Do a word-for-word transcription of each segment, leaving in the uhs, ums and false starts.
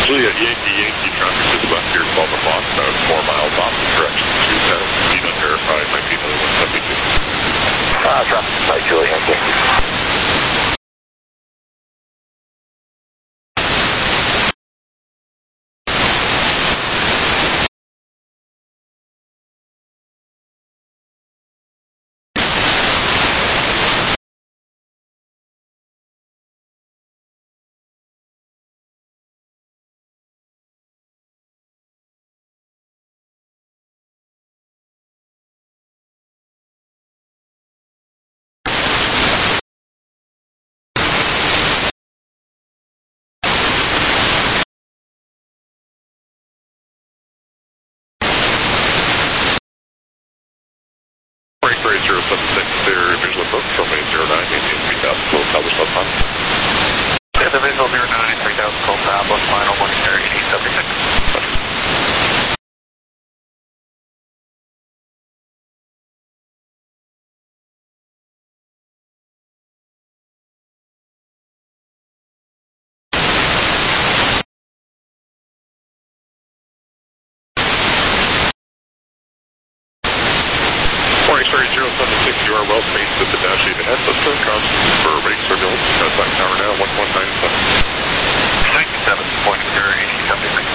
Juliet Yankee, Yankee, traffic is left here twelve o'clock, about four miles opposite direction to uh, speed unverified, might be another one seventy-two. Uh, traffic side, Juliet Yankee. Break rate zero seven six, clear visual approach from a zero nine, maintain three thousand, close Southwest South Final. Yeah, the visual zero nine, three thousand, close Southwest Final, one air eighty seventy-six. zero seven six, you are well spaced with the dash eight ahead. Let's turn crossing for rate surveillance. That's on tower now, one one nine seven. ninety-seven point zero eighty seventy-six.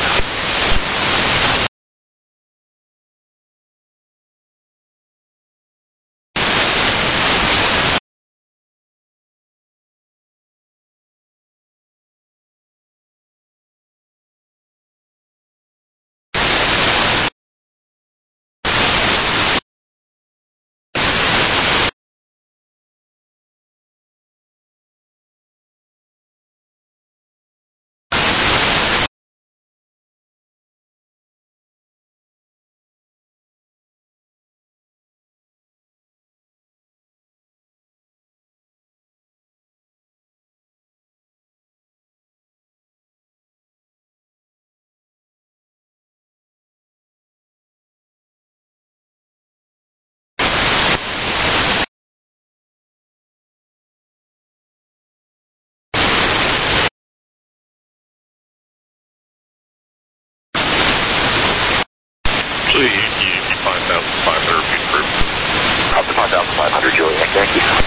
Juliet Yankee, Yankee, five thousand five hundred feet approved. Up to five thousand five hundred, Juliet Yankee.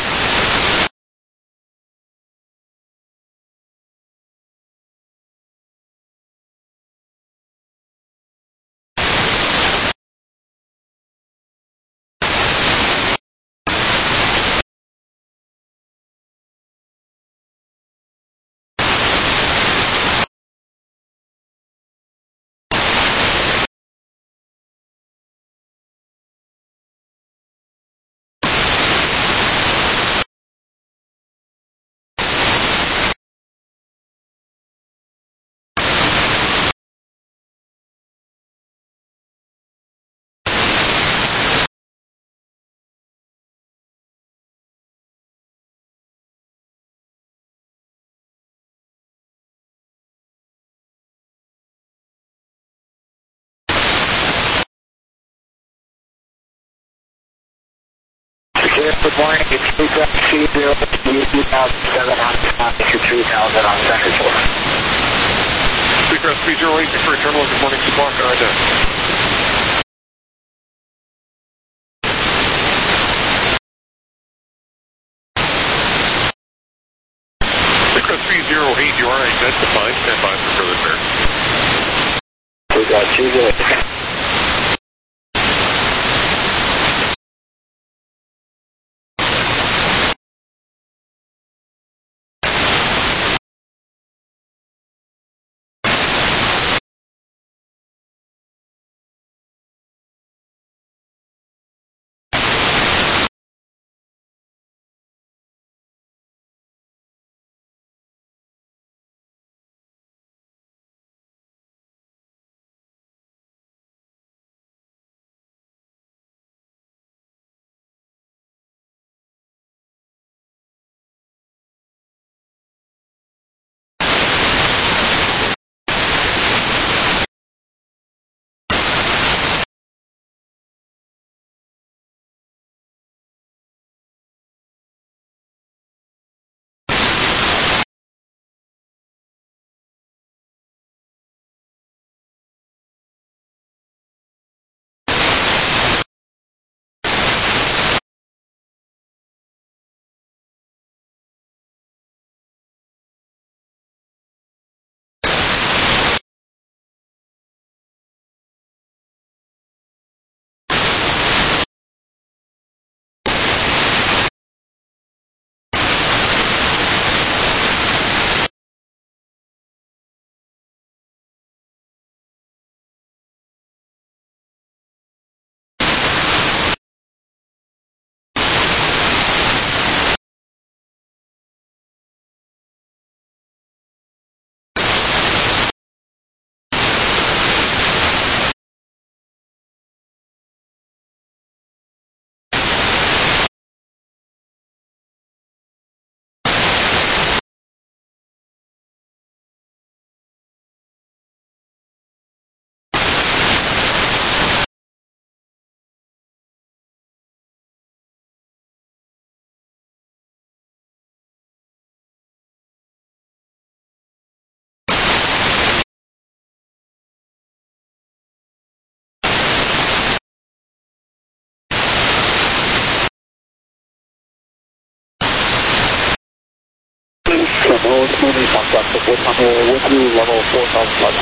Good morning, it's three thousand zero, two thousand seven on three thousand on center floor. Speaker three zero eight, for terminal, good morning, squawk, on deck. Speaker three zero eight, you are identified, stand by for further clear. We got two good. no smoothly contact with with you level four thousand eleven.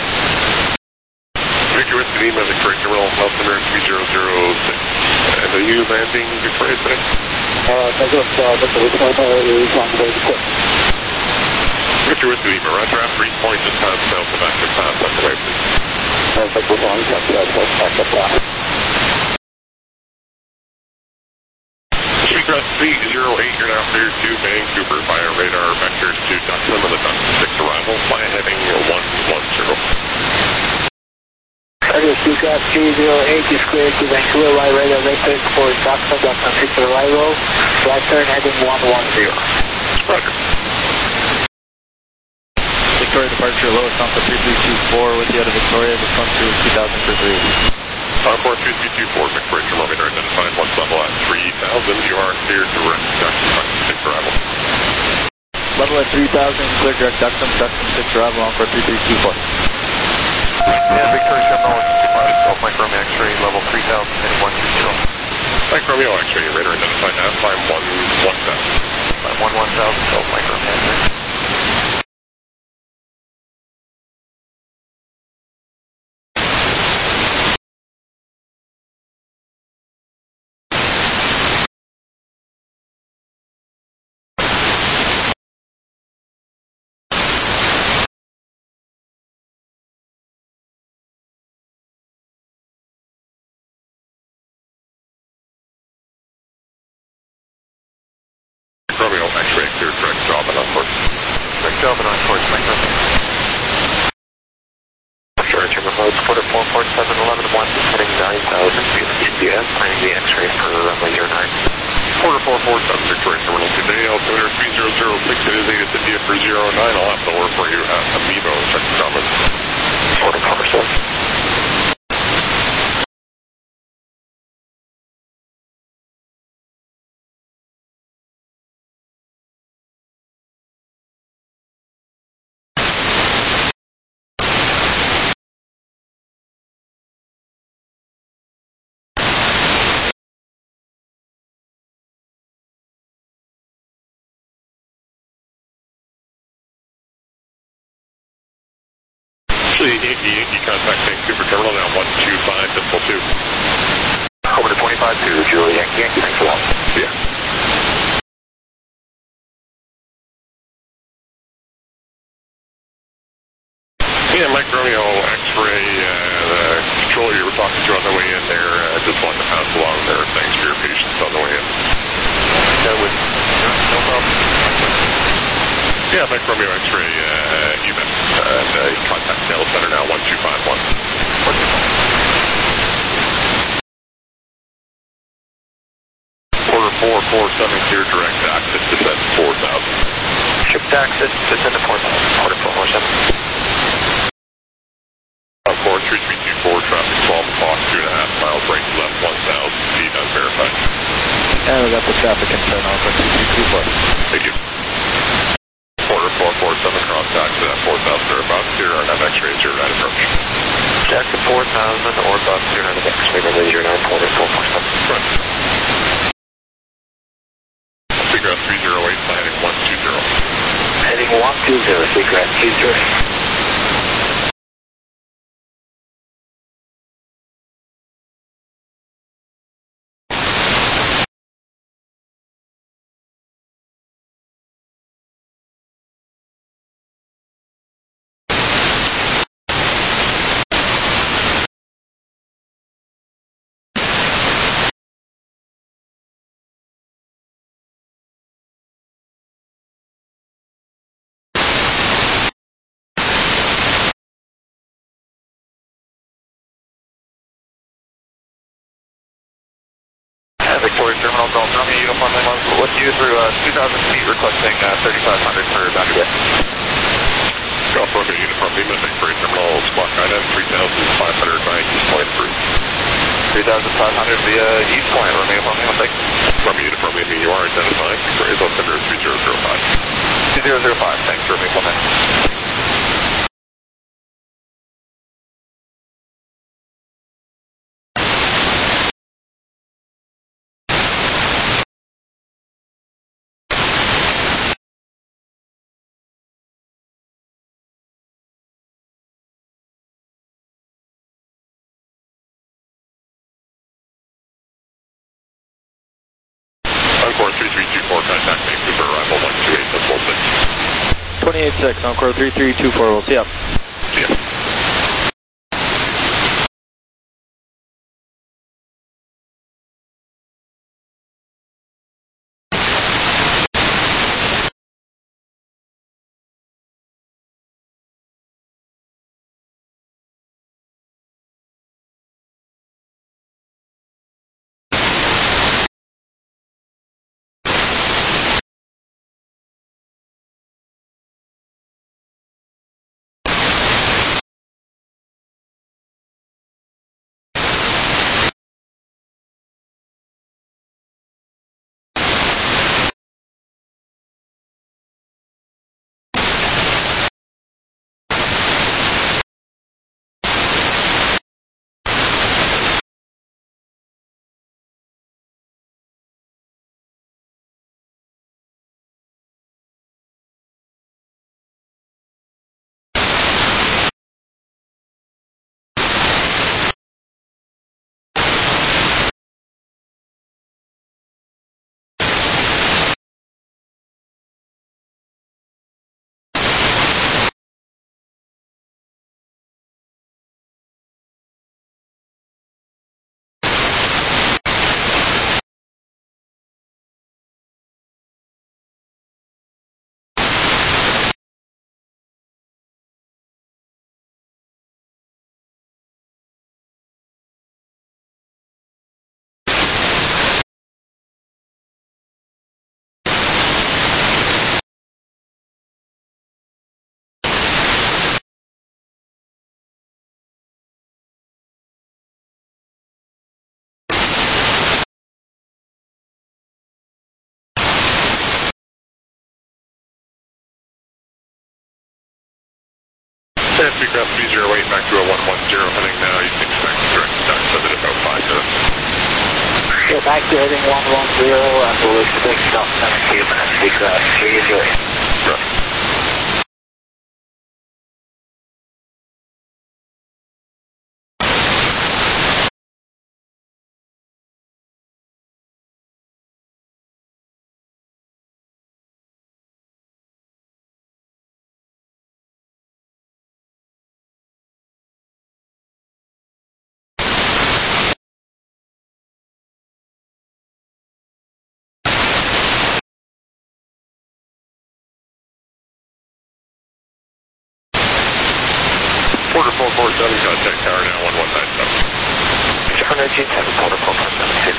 Victor with Lima, Victoria Terminal, altimeter three zero zero six. And are you landing Victoria today? Uh, negative, uh, Victor with Lima is on the way to quit. Victor with Lima, roger, after East Point, just past south of active path, left away, please. Uh, Victor with Lima, back up down. Speedcross three zero eight, you're now cleared to Vancouver via radar vectors to Duxton with a Duxton six arrival, fly heading one one zero. Radio Speedcraft three zero eight is cleared to Vancouver via radar vectors for Duxton, Duxton six arrival, flight turn heading one one zero. Roger. Victoria departure, lowest on for three three two four with you out of Victoria, this one to two thousand for three. Encore three three two four, Victoria thermometer identified, one level at three thousand, you are cleared direct Duxton, Duxton six arrival. Level at three thousand, clear direct Duxton, Duxton six arrival, encore three three two four. Yeah, Victoria Terminal, Golf Mike Romeo X-ray, level three thousand, heading one two zero. Mike Romeo X-ray, radar identified now, climb one one thousand. Climb one one thousand, Golf Mike Romeo X-ray. Romeo X-ray, cleared direct job and on course. Direct job and on course, Mike Romeo. Victoria Terminal, Porter four four seven eleven one, heading nine thousand feet of G P S, finding the X-ray for runway zero nine. Porter four four seven, Victoria Terminal, today, altimeter three zero zero six, it is eight at India for zero nine, I'll have to work for you at Amiibo, check the comments. Porter four seven. Actually, Yankee, Yankee, contact Vancouver Terminal now, one two five, decimal two. Over to twenty-five two, Julie Yankee, Yankee, thanks a lot. Yeah. Yeah, Mike Romeo X-ray, uh, the controller you were talking to on the way in there, uh, just wanted to pass along there. Thanks for your patience on the way in. That was no problem. Yeah, Mike Romeo X-ray, uh, U M S, and uh, contact Seattle Center now, one two five one. Quarter four four seven, clear direct access, descent four thousand. Ship to access, descend to port, quarter four four seven. Uh, four three three two four, traffic twelve o'clock, two and a half miles, right left, one thousand feet, unverified. And we got the traffic internal for three three two four. Thank you. Quarter four four seven, cross back to that four thousand or above, clear on that X-ray, zero nine approach. Jack to four thousand or above, zero nine X-ray, runway zero nine, quarter four four seven. Right. Seagrass three zero eight, heading one two zero. Heading one two zero, Seagrass three zero eight. Victoria Terminal, Golf Romeo, Uniform Lima, with you through uh, two thousand feet, requesting uh, thirty-five hundred for Boundary Bay. Golf Romeo, Uniform Lima, Victoria Terminal, squawk nine M, three thousand five hundred nine, East Point approved. three thousand five hundred via East Point, Romeo, Romeo, thanks. Romeo, Uniform Lima, you are identified, Victoria's altimeter three zero zero five. two zero zero five, thanks, Romeo, Romeo. twenty-eight six, Encore three three two four, we'll see ya. See ya. Speed graph three zero eight, back to a one one zero, heading now, you can expect direct contact, send it about five minutes. Yeah, back to heading one one zero, and we'll expect some seventeen minutes, speed graph three zero eight. Right. Porter four four seven, contact tower now, one one nine seven. Tower G seven, Porter four four seven two.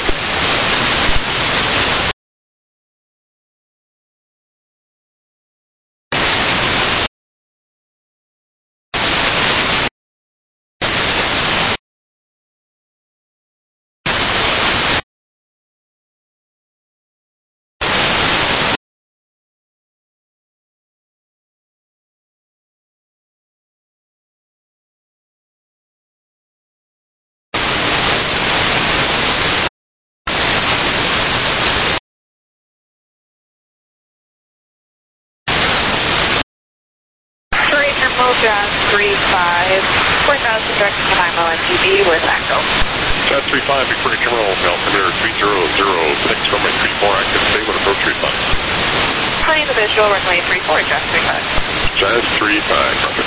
Jazz three five, four thousand direct to Limo N T B with Echo. Jazz three five, Victoria Terminal, altimeter three zero zero six, runway three four, active, stay with approach three five. Honey the visual, runway three four, Jazz three five. Jazz three five, roger.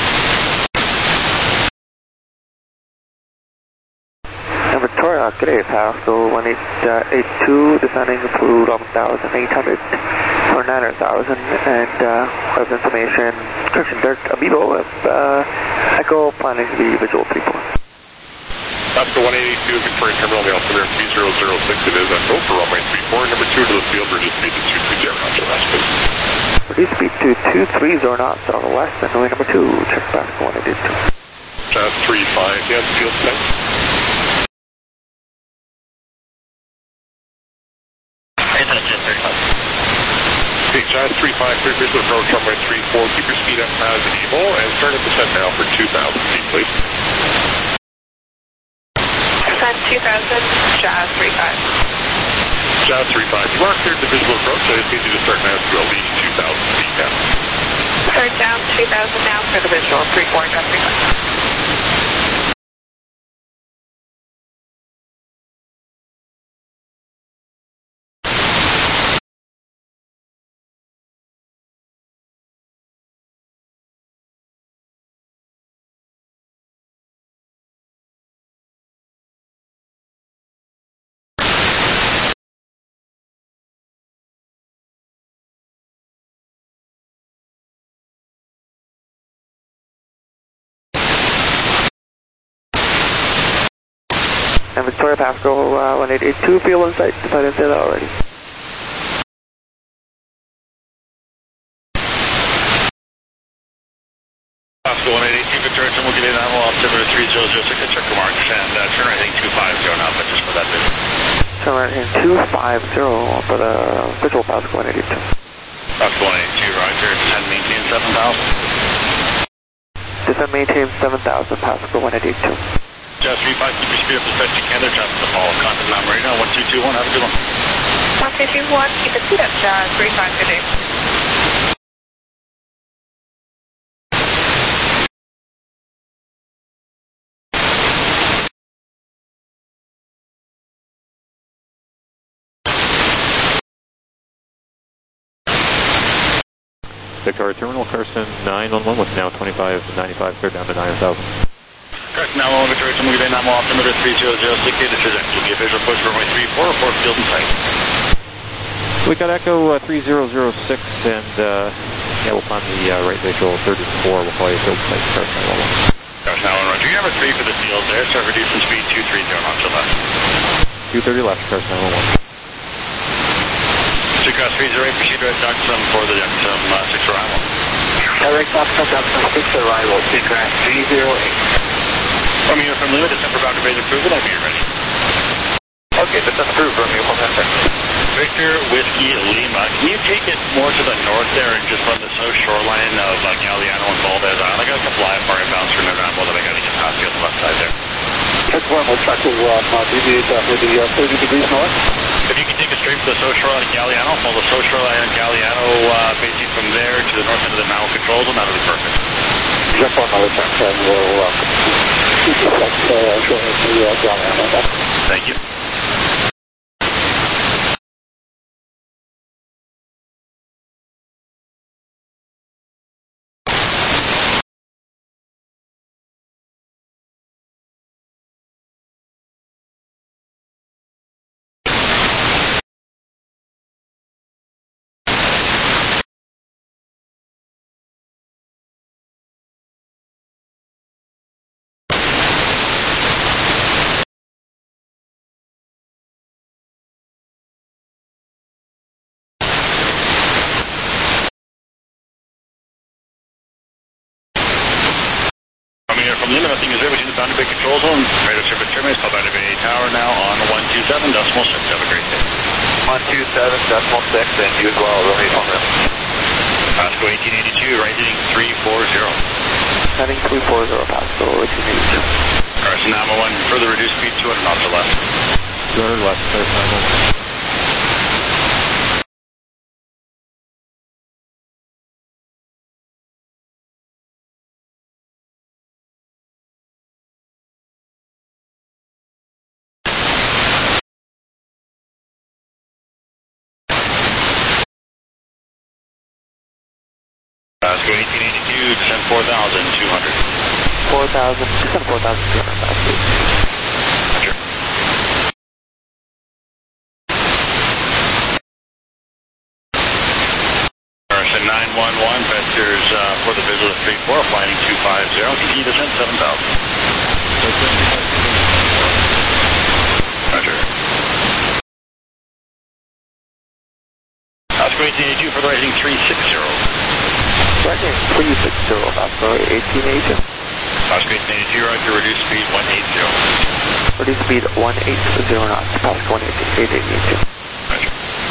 And Victoria, good day, pal. So one eight eight two, descending to eleven thousand eight hundred for nine hundred thousand, and uh, have information, correction, Dirk Amiibo, uh, Echo, planning to be visual three four. That's the one eighty-two, Victoria Terminal, the altimeter three zero zero six, it is Echo for runway three four, number two to the field, reduce speed to two three zero knots or less, please. Reduce speed to two three zero knots or less, and runway number two, check back one eight two. Jazz three five, yes, field, thanks. Okay, Jazz three five, clear visual approach, runway three four, keep your speed up as able, and start at descent now for two thousand feet, please. Descent two thousand, Jazz three five. Jazz three five, you are cleared to visual approach, so this means you to start now to at least two thousand feet now. Start down two thousand now for the visual, three four, Jazz three five. And Victoria Pascal uh, one eight eight two, field insight, if I didn't say that already. Pascal one eight eight two, Victoria, we'll get in animal altimeter three zero zero six at check the marks, and uh, turn right heading two five zero now, but just for that bit. Turn right heading two five zero for the visual Pascal one eight eight two. Pascal one eight eight two, roger, descend maintain seven thousand. Descend maintain seven thousand, Pascal one eight eight two. Just three five, keep your speed up as best you can there, traffic the fall, contact number right now, one two two one, have a good one. one two two one, keep the speed up, John, three five, good day. Victoria Terminal, Carson nine one one with now twenty-five ninety-five, clear down to nine thousand. Carson nine one one, Victoria Terminal, get in animal altimeter three zero zero six eight, this is Echo, be a visual push runway three four, report field in sight. We got Echo uh, three zero zero six, and uh, yeah, we'll find the uh, right visual thirty-four, we'll call you field in sight, Carson nine one one. Carson nine one one, roger, you have a three for the field there, start reducing speed two three zero knots to left. two thirty left, Carson nine one one. Seacross three zero eight, proceed right Duxum for the Duxum uh, six arrival. Direct Duxum, Duxum six arrival, Seacross three zero eight. From you from Lima, December bound to base approval, I'll be ready. Okay, that's approved from you, hold on a second. Victor Whiskey Lima, can you take it more to the north there and just run the south shoreline of uh, Galiano and Valdez Island? I got a couple I F R inbounds from Nevada that I got to get past you on the left side there. Check one, we'll try to uh, deviate uh, maybe uh, thirty degrees north. If you can take it straight for the south shoreline of Galiano, follow the south shoreline of Galiano, uh, basically from there to the north end of the Mao control zone, that'll be perfect. Check one, another check, and we'll uh, keep the flex uh, showing us the uh, Galiano. Thank you. From Lima, nothing is there between the Boundary Bay control zone. Radar service terminates, call Boundary Bay Tower now on one two seven decimal six. Have a great day. one two seven decimal six, and you as well, Rohit on that. Pascal eighteen eighty-two, right heading three four zero. Heading three four zero, Pascal eighteen eighty-two. Carson nine one one, further reduced speed two hundred knots to left. two hundred left, Carson nine one one. Pascal eighteen eighty-two, descend four thousand two hundred. four thousand, descend four thousand two hundred, Pascal. Roger. Carson nine one one, vectors uh, for the visual of three four, flying two five zero, continue to descend seven thousand. Roger. Pascal eighteen eighty-two for the rising three six zero. Second, three six zero, Pascal eighteen eighty-two. Pascal eighteen eighty-two, roger, reduce speed one eighty. Reduce speed one eighty knots, Pascal eighteen eighty-two. Roger.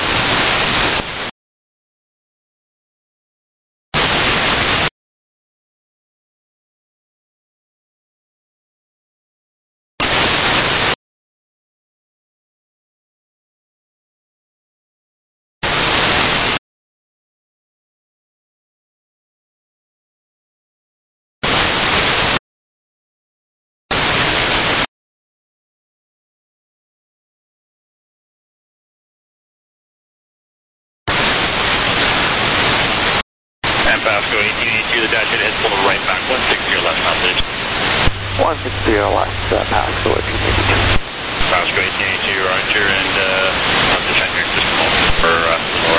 Pascal eighteen eighty-two, the dash head pull right back, one sixty left now, please. one sixty left, uh, Pascal eighteen eighty-two. Pascal eighteen eighty-two, roger, and uh, I'll descend here just a moment for uh, lower.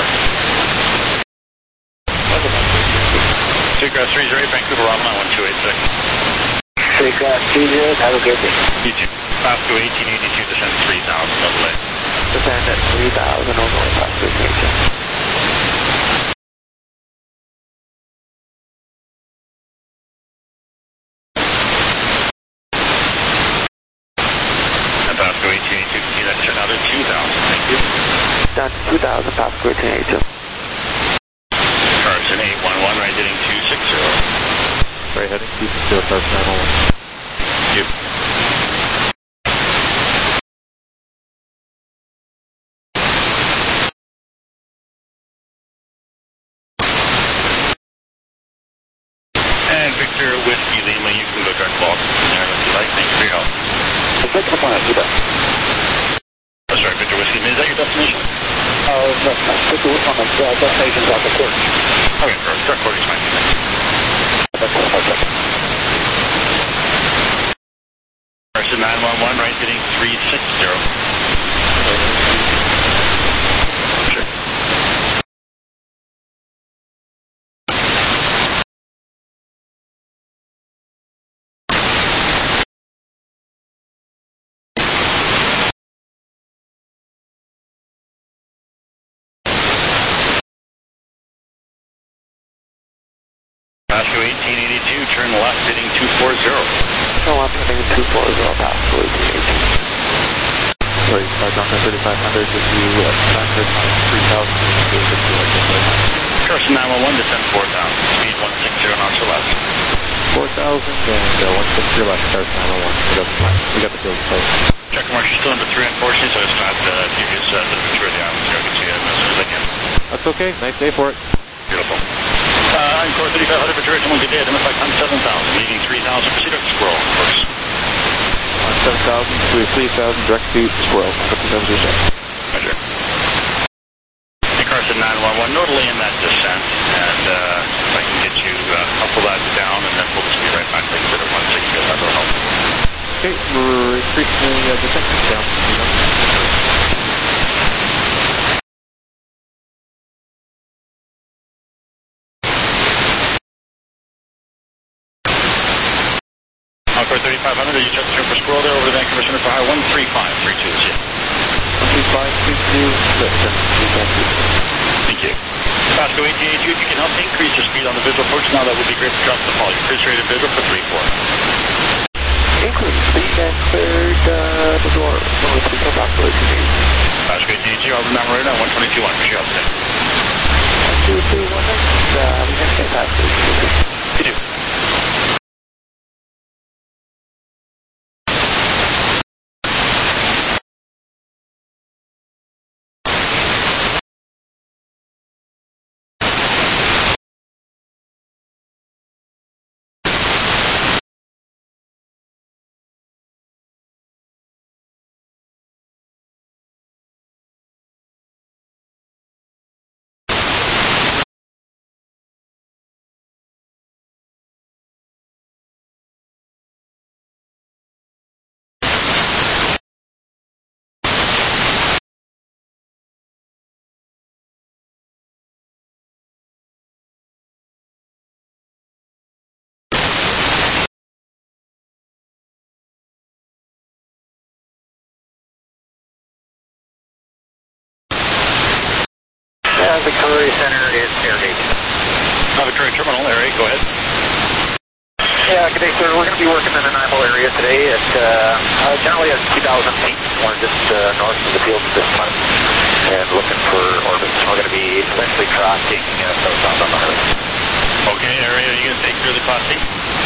Seacross three zero eight, Vancouver, Rotterdam, one two eight six. Seacross three zero eight, have a great day. You too. Pascal eighteen eighty-two, thousand, level A. Descend at three thousand, Illinois, past destination. And Pasco eighteen eighty-two, can see that turn out at two thousand, thank you. Down to two thousand, Pasco eighteen eighty-two. Carson eight one one, right heading two six zero. Right heading two six zero, Carson nine one one. Thank you. And Victor Whiskey Lima, you can go direct ball from there if you like. Thanks for your help. Oh, sorry, Victor Whiskey Lima, is that your destination? Uh, no, Victor Whiskey on the uh, destination's off the court. Okay, perfect. Direct boarding is fine. Carson nine one one, right heading three six zero. Sure. Pasco eighteen eighty-two, turn left heading two four zero. So I'm heading two four zero, Pasco eighteen eighty-two. Sorry, uh, Johnson thirty-five hundred, if you uh, standard three thousand, Carson nine one one, descend four thousand, speed one six zero knots or less. four thousand and uh, one six zero left, Carson nine one one. We got the plan. We got the field place. Check mark, you're still under three, unfortunately, so I just not uh, give you a uh, little tour of the island, so I can see it as soon as I can. That's okay. Nice day for it. Beautiful. Uh, I'm Core thirty-five hundred for Direction one, good day, identify time seven thousand, leading three thousand, proceed up to Squirrel, of course. On seven thousand, three thousand, direct to Squirrel. fifty-seven zero seven. Roger. Hey, Carson nine one one, nodally in that descent, and uh, if I can get you, uh, I'll pull that down, and then pull the speed right back, like I said, at one sixty, that will help. Okay, we're increasing the uh, descent down. Encore thirty-five hundred, are you checking through for Squirrel there over the Vancouver Center for high one three five three two, yes. one three five three two, listen, Thank you. Pasco eighteen eighty-two, if you can help increase your speed on the visual approach now, that would be great for drop the fall. Your pitch rate and visual for three four. Increase speed and cleared uh, the door. North three four, Pasco eighteen eighty-two. Pasco eighteen eighty-two, I'll remember right now, one twenty-two one, for sure, today. one two two one, uh, we have to Pasco eighteen eighty-two. You do. Uh, Victoria Center is air eight. Uh, Victoria Terminal, Air eight, go ahead. Yeah, good day, sir. We're going to be working in the Nanaimo area today at uh, uh, generally at two thousand feet. We're just uh, north of the field at this time and looking for orbits. We're going to be eventually crossing uh, southbound on the highway. Okay, area, are you going to take through the Class C?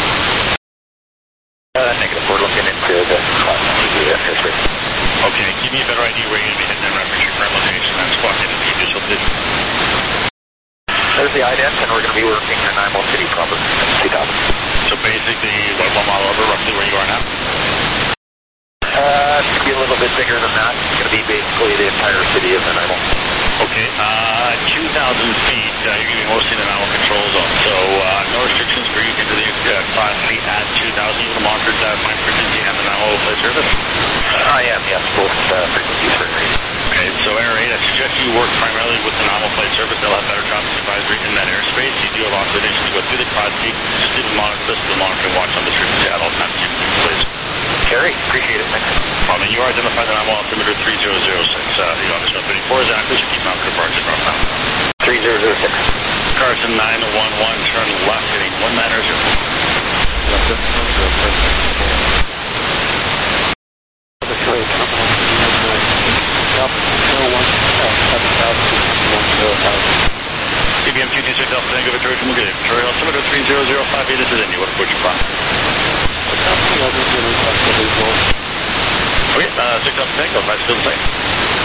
Uh, negative. We're looking into the Class C history. Okay, give me a better idea where you're going to be heading in reference to your current location and squawk into the initial distance. There's the ident, and we're going to be working in Nanaimo City proper in two thousand. So basically, what, one mile over roughly where you are now? Uh, it's going to be a little bit bigger than that. It's going to be basically the entire city of Nanaimo. Okay, uh, two thousand feet, uh, you're going to be mostly in the Nanaimo control zone. So, uh, no restrictions for you into the uh, Class C at two thousand. You can monitor that fine frequency and the Nanaimo flight service? I am, yes, both uh, frequencies for air eight. Okay, so Air eight, I suggest you work primarily with the Nanaimo flight service. They'll have better traffic advisory in that airspace. You do have authorization to go through the Class C verify the nominal altimeter three zero zero six. Uh, the officer thirty-four is active, so keep mounted departure northbound. three zero zero six. Carson nine one one, turn left, heading one nine zero. T B M two two six Alpha Tango Victoria to Mugabe. Victoria altimeter three zero zero five eight, this is Indy. What approach you from? Okay, uh, six Alpha Tango, five still the same.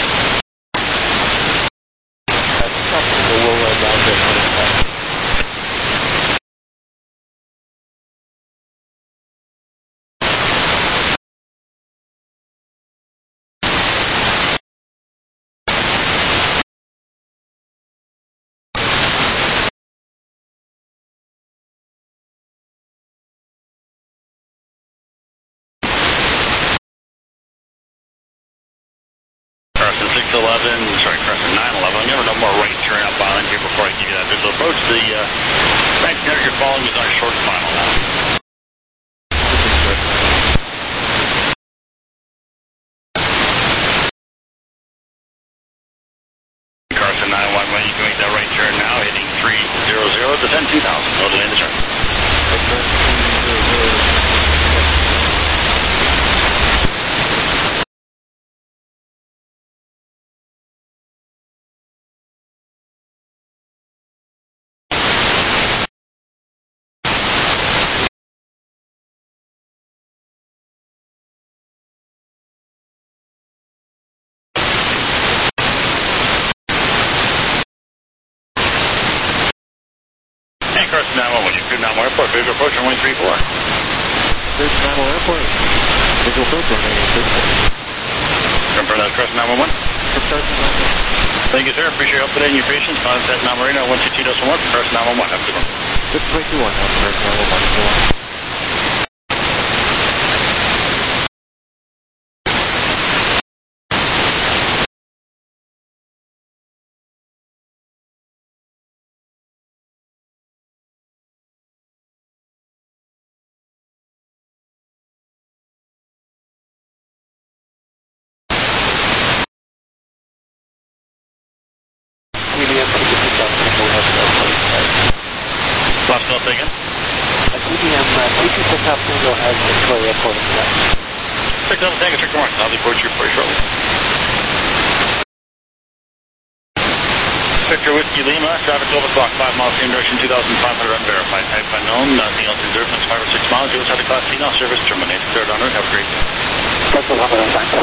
six eleven, sorry, Crescent nine eleven. Never no more right turn up island here before I give you that visual approach. The uh, bank there you're following is our short final now. Carson nine one one, you can make that right turn now, heading three zero zero, descend two thousand, no delay in the turn. Carson nine one one, you cleared Namo Airport, visual approach runway three four. Cleared Namo Airport, visual approach runway three four. Confirm that Carson nine one one. Thank you, sir. Appreciate your help today and your patience. Contact Nam Marino one two two decimal one for Carson nine one one. Have a good one. six two one, Carson nine one one. Last call taken. T B M two two six Alpha Tango has Victoria Airport in the six Alpha Tango, Victor Martin. I'll report you for you shortly. Victor Whiskey Lima, traffic twelve o'clock, five miles, same direction, two thousand five hundred unverified. Type unknown, nothing else reserved, five or six miles. You also have a class C now, service terminated. Third on route, have a great day. That's what I'm going to find.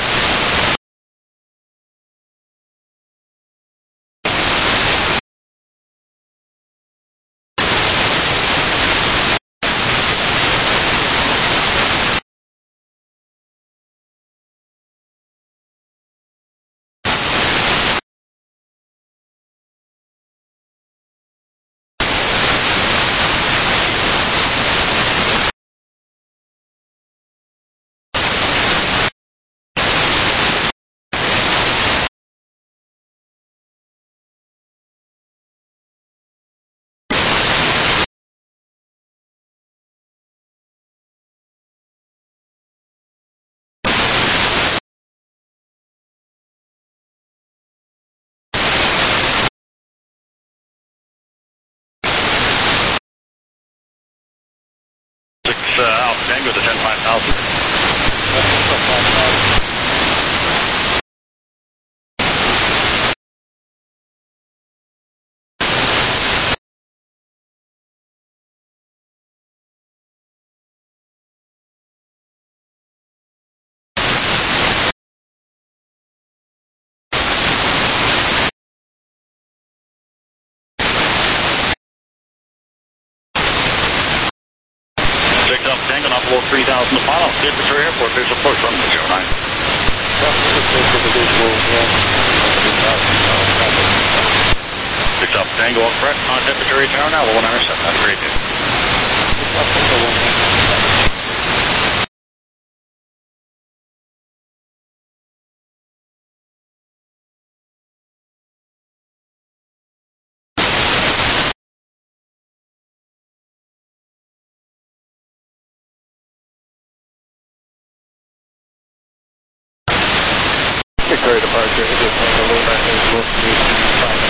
Uh, Alpha Tango to ten five thousand. Six Alpha Tango, not below three thousand the final. Get to Victoria Airport, there's a approach runway zero nine. Six Alpha Tango, all correct. Contact Victoria Tower now, one nine seven. Have a great day. Vector India Tango Lima is Whiskey five.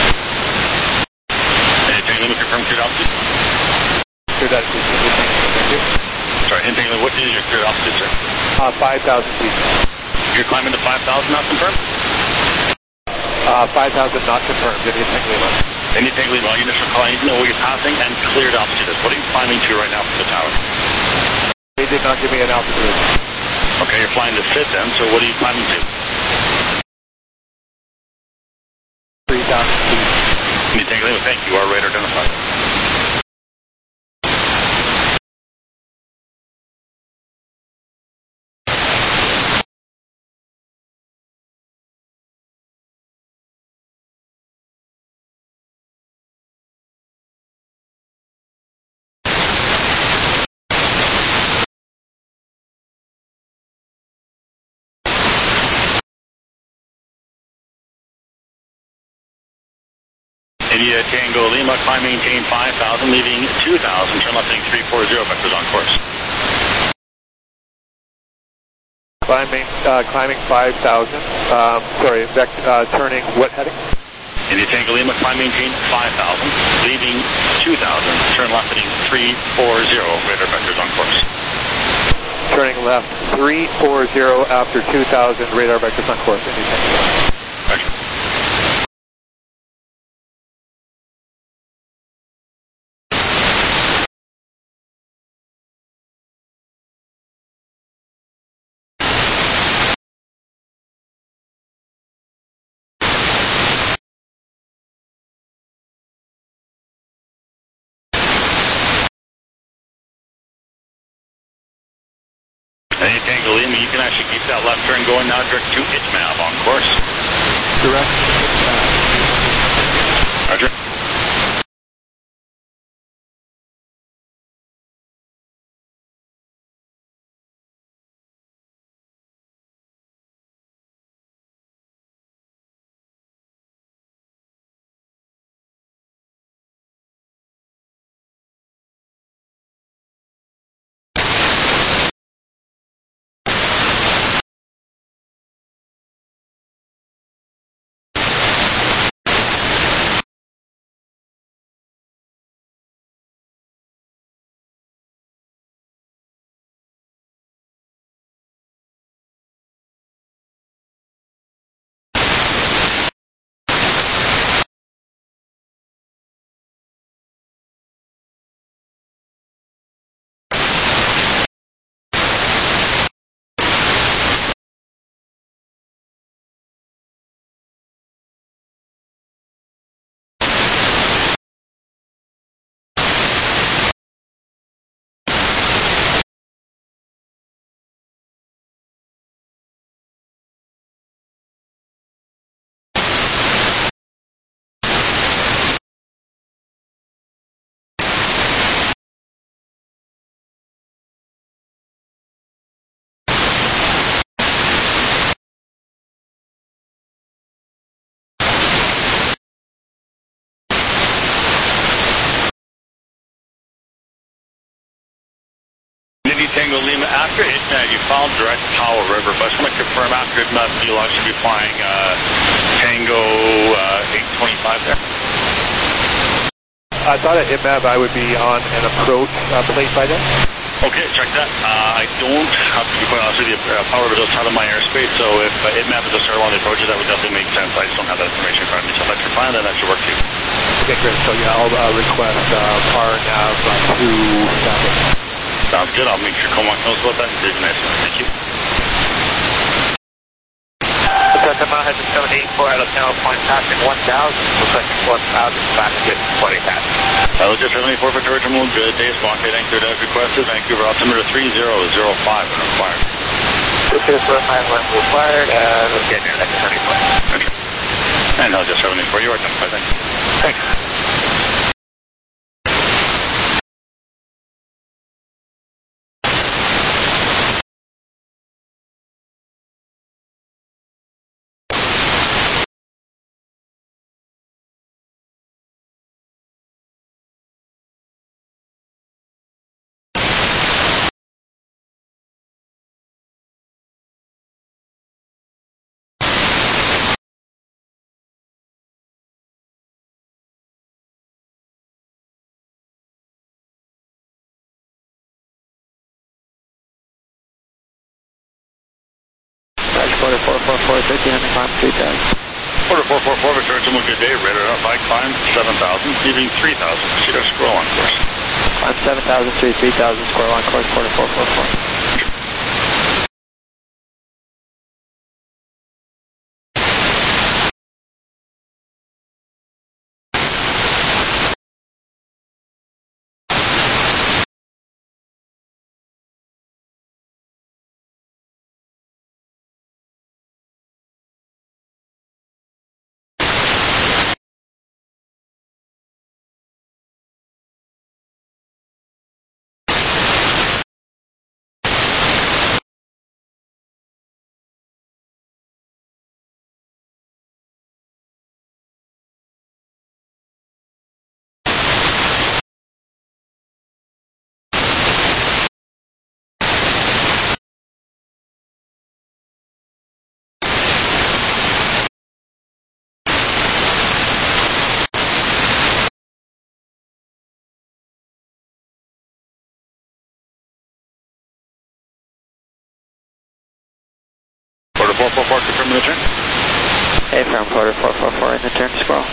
India Tango Lima, confirm cleared altitude. Cleared altitude, India Tango, thank you. Sorry, India Tango Lima, what is your cleared altitude, sir? Uh, five thousand feet. You're climbing to five thousand, not confirmed? Uh, five thousand not confirmed, India Tango Lima. India Tango Lima, all units are calling, you know where you're passing and cleared altitude is. What are you climbing to right now from the tower? They did not give me an altitude. Okay, you're flying to sit then, so what are you climbing to? three thousand feet. India Tango Lima, thank you, our radar identified. India Tango Lima, climb maintain five thousand, leaving two thousand, turn left heading three four zero, vectors on course. Climbing, uh, climbing five thousand, um, sorry, vect, uh, turning what heading? India Tango Lima, climb maintain five thousand, leaving two thousand, turn left heading three four zero, radar vectors on course. Turning left three four zero after two thousand, radar vectors on course, India Tango Lima. Roger. India Tango Lima, you can actually keep that left turn going now direct to Itmab on course. Direct to Itmab. Roger. India Tango Lima, after Itmab, you followed direct to Powell River, but I just want to confirm after Itmab, you'll actually be flying uh, Tango uh, eight twenty-five there. I thought at Itmab I would be on an approach uh, plate by then. Okay, check that. Uh, I don't have to be quite honest with you. Uh, Powell River is outside of my airspace, so if uh, Itmab is a start along the approaches, that would definitely make sense. I just don't have that information in front of me, so if that's your plan, then that should work too. Okay, great. So yeah, I'll uh, request uh, P A R nav uh, to traffic. Sounds good. I'll make sure Comac knows about that. Thank you. Delta Mile seven eight four out of Channel Point, passing one thousand, looks like one thousand, back to twenty past. Hello, just seven eight four for Tour Terminal, good day, Squawk eight anchor as requested, Vancouver altimeter three zero zero five when required. three zero zero five when required, and we'll get your next turning point. Okay. And I'll just seven eight four, you are identified, thank you. Thanks. Porter four four four, thirteen hundred climb, three thousand. Porter four four four, Victoria Jumbo, good day. Radar up, I climb seven thousand, leaving three thousand. Proceed our squirrel on course. Climb seven thousand, three, three thousand, squirrel on course, Porter four four four. Porter four four four, confirm the turn. Hey, from Porter four four four in the turn, squirrel.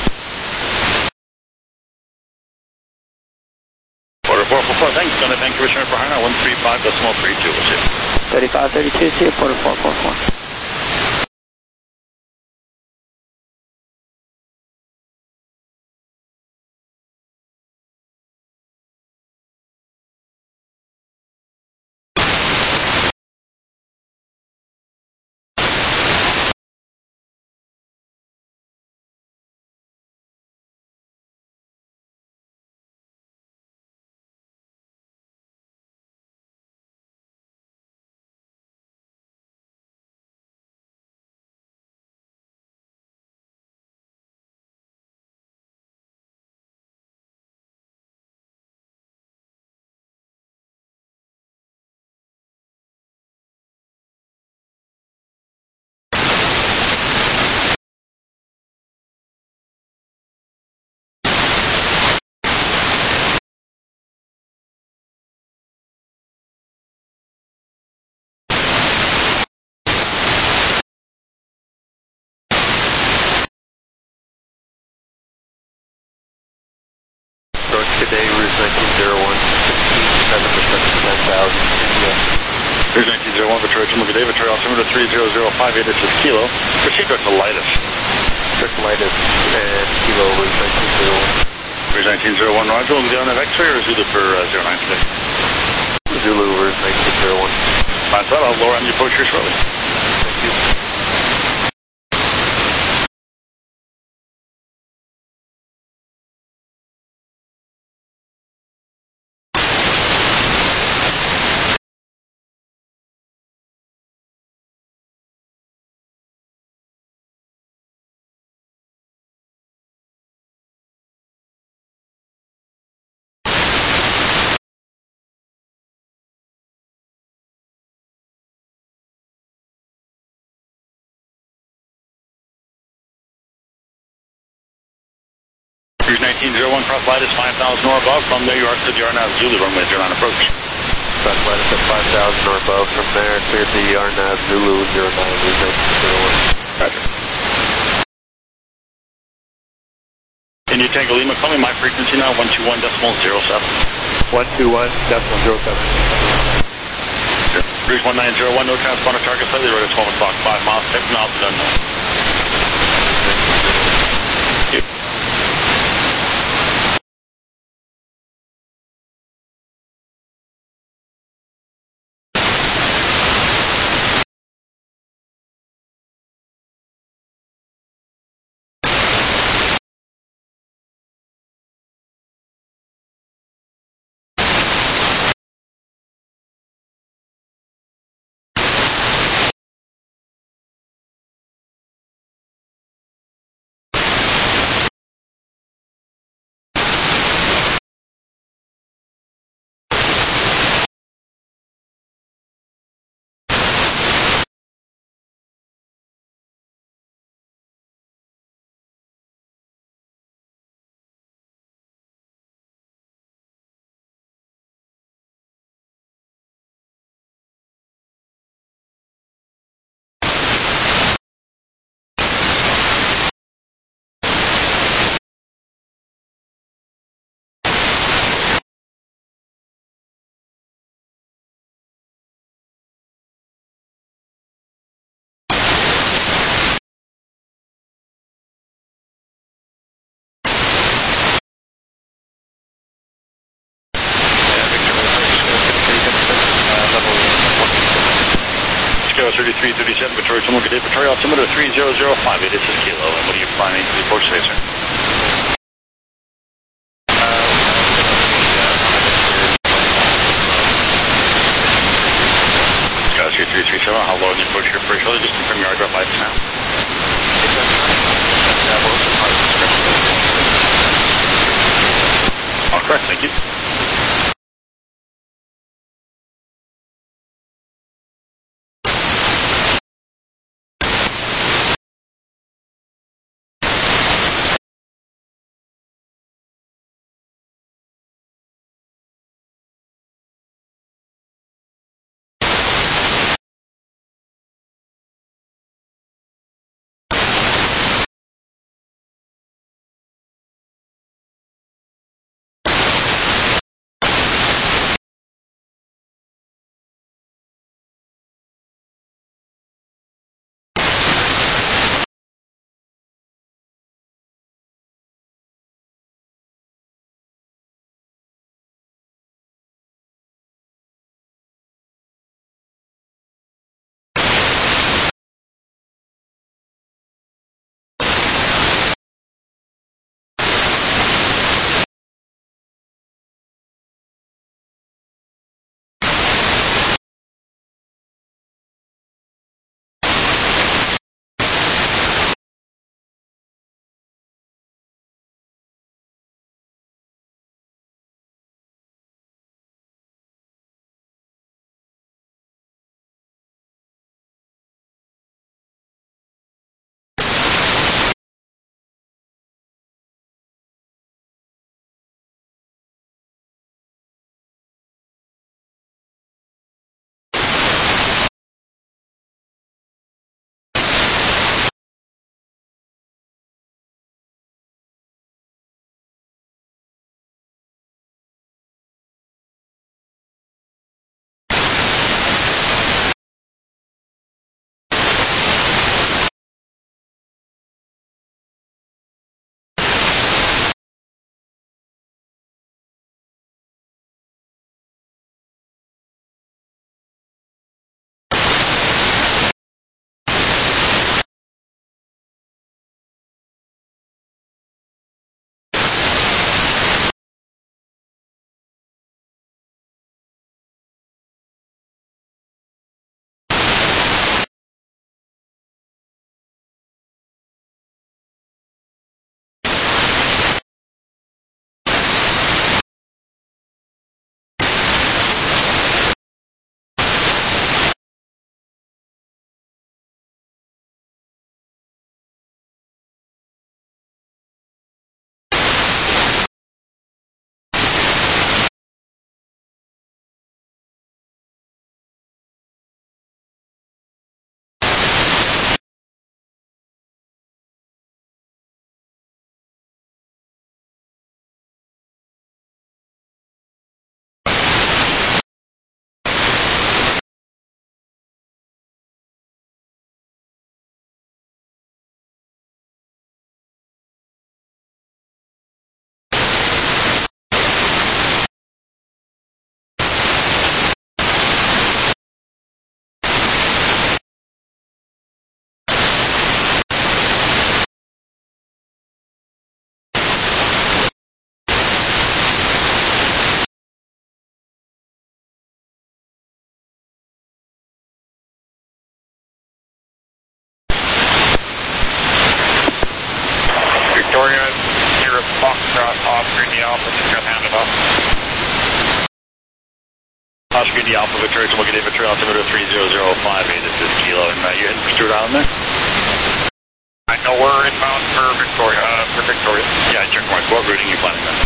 Porter four four four, thanks. Gonna thank you, return for Hana, one three five decimal three two, we'll see you. thirty-five thirty-two, see you, Porter four four four. Today, Route nineteen zero one, seven percent ten thousand. Route nineteen zero one, Victoria Jumbo, good day. Victoria altimeter three zero zero five eight inches kilo. Proceed to lightest. Direct lightest and kilo Route nineteen zero one. Route nineteen zero one, Roger. Will be on that X-ray or Zulu for uh, zero nine today? Zulu, Route nineteen zero one. That's that. I'll lower on your approach here shortly. Thank you. Route nineteen zero one, cross lightest five thousand or above. From there you are to the Arnav Zulu runway zero nine approach. Cross lightest at five thousand or above. From there, clear the Arnav Zulu zero nine, Route nineteen zero one. Roger. India Tango Lima, call me my frequency now, one two one decimal zero seven. one two one decimal zero seven. Route one nine zero one, no transponder target, slightly right at twelve o'clock, five miles, ten miles to unknown. thirty-three thirty-seven, Victoria, Tomo, good day, Victoria, altimeter three zero zero five eight, this is Kilo, and what are you planning to approach today, sir? Galaxy three three seven, how low in the approach your first shoulder, just confirm your aircraft lights now. All correct, thank you. Oscar India Alpha Victoria, Tomo, good day, Victoria, altimeter three zero zero five eight, this is Kilo, and uh, you heading for Stewart Island there? I know we're inbound for Victoria, uh, for Victoria. Yeah, check mark. What routing are you planning then?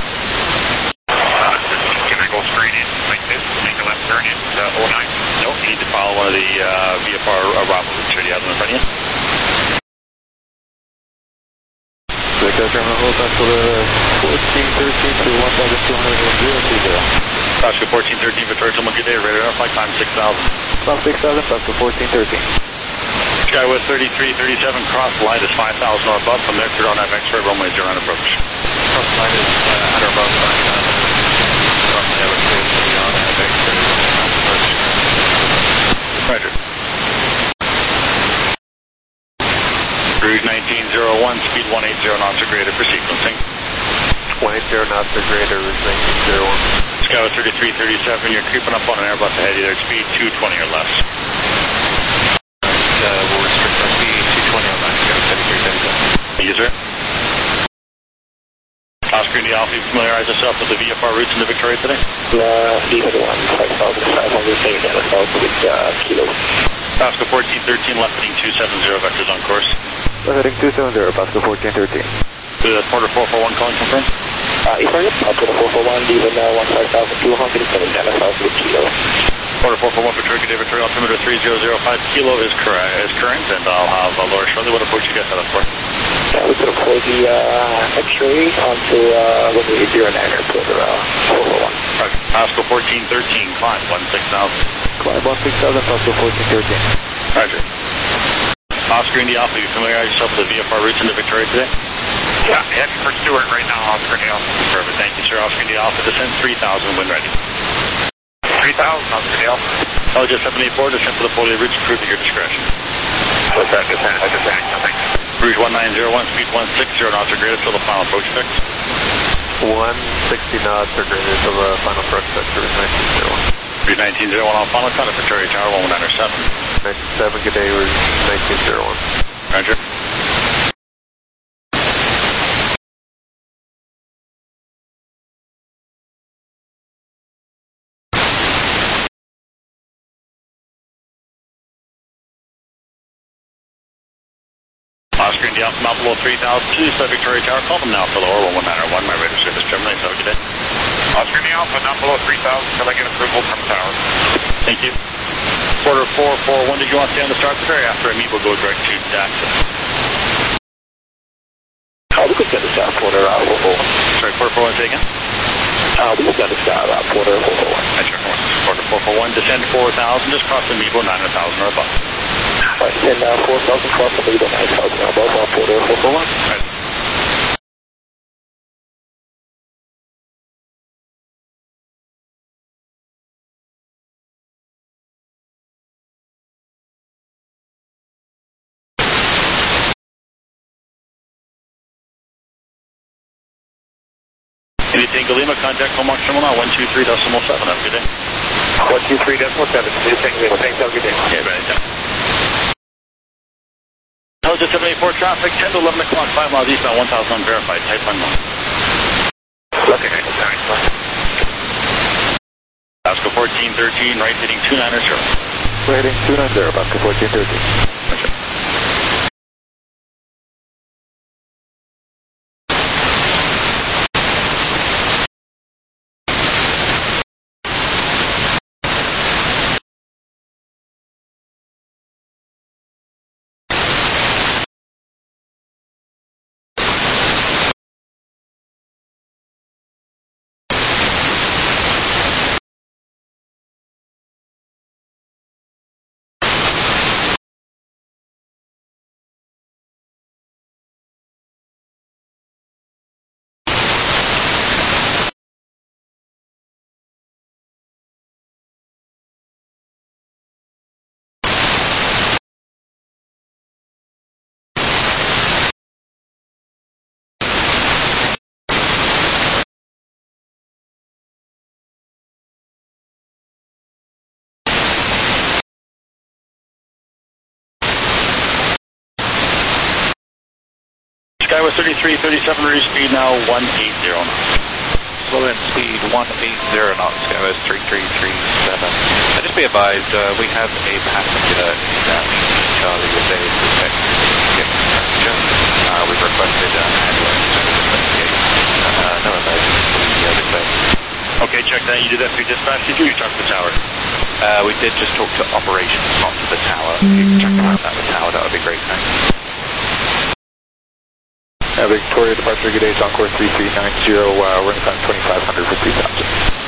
Uh, can I go straight in like this, make a left turn in to oh nine? No, you need to follow one of the uh, V F R uh, Bravo routes. Do you have them in front of you? Victor, terminal hold back to the fourteen thirteen to one thousand two hundred zero two zero. Oscar fourteen thirteen, Victoria, Tomo, good day, radar, flight time six thousand. Cloud six thousand, Oscar fourteen thirteen. Skywest thirty-three thirty-seven, cross line is five thousand or above. From there, clear on F X for runway zero on approach. Cross line is uh, at or above five thousand. Cross line is clear on F X for approach. Roger. knots or greater for sequencing. one eighty knots or greater is nineteen zero one. Skyway thirty-three thirty-seven, you're creeping up on an Airbus ahead of you there, speed two twenty or less. Uh, we'll restrict our speed two twenty on that, Skyway thirty-three thirty-seven. Thank you, sir. Oscar India Alpha, you familiarize yourself with the V F R routes into Victoria today? Uh, D one, five thousand five hundred, eight thousand with uh, kilo. Pasco fourteen thirteen, left heading two seven zero, vectors on course. Left heading two seven zero, Pasco fourteen thirteen. Uh, Porter four four one calling confirmed. Uh, if I get up to the four four one, D one, uh, one five thousand two hundred, seven thousand with kilo. Porter four four one for Turkey, Victoria, altimeter three zero zero five kilo is correct, is current, and I'll have uh, Laura shortly. What approach you guys set up for? Yeah, we're going to pull the uh, X-ray onto uh, what we zero nine or Porter uh, four four one. Right. Pasco fourteen thirteen, climb one six thousand. Climb one six thousand, Pasco fourteen thirteen. Roger. Oscar India Alpha, you familiarize yourself with the V F R routes into Victoria today? Yeah, heading for Stewart right now, Oscar India Alpha. Perfect, thank you, sir. Oscar India Alpha, descend three thousand, wind ready. three thousand, Oscar India Alpha. L J seven eight four, descend for the Foley routes, approved at your discretion. What's that, descent? I descent, thanks. Rouge one nine zero one, speed one six zero knots or greater till the final approach fix. one sixty knots or greater till the final approach vector is nineteen zero one. Rouge nineteen zero one on final contact, Victoria Tower one one nine seven. nineteen seven, good day, Rouge nineteen zero one. Roger. Oscar India Alpha, not below three thousand, please start Victoria Tower, call them now for lower one one nine one, my radar service terminates, have a good day. Oscar India Alpha, not below three thousand until I get approval from tower. Thank you. Porter four four one, did you want to stay on the start Victoria? After a meet, we'll go direct to Daxon. Uh, we could send us out Porter uh, four four one. Sorry, Porter four one, say again? Uh, we could send us out uh, Porter four four one. That's your one. Porter four four one, descend four thousand, just cross the Meebo nine thousand or above. Right, then uh, four thousand cross the Meebo nine thousand or above uh, Porter four four one. Right. Anything, Galima, contact Comox Terminal one two three decimal seven, have a good day. one two three decimal seven, anything, thanks, have a good day. Okay, right, yeah. L J seven eight four traffic, ten to eleven o'clock, five miles eastbound, one thousand unverified, type unknown. Looking at it, nice. Pasco fourteen thirteen, right heading two nine zero. Right heading two nine zero, Pasco fourteen thirteen. Okay. Skyway thirty-three thirty-seven, reduce speed now one eighty knots. Slow in speed one eighty knots, Skyway three three three seven. Uh, just be advised, uh, we have a passenger in Dash, Charlie with a suspected hip fracture. Uh, we've requested an ambulance to investigate. Uh, no emergency, uh, this way. Okay, check that. You did that through dispatch. Did you talk to the tower? Uh, we did just talk to operations, not to the tower. If you could check around at the tower, that would be great, thanks. Uh, Victoria departure, good day, it's on course three three nine zero, uh, running time twenty-five hundred for three thousand.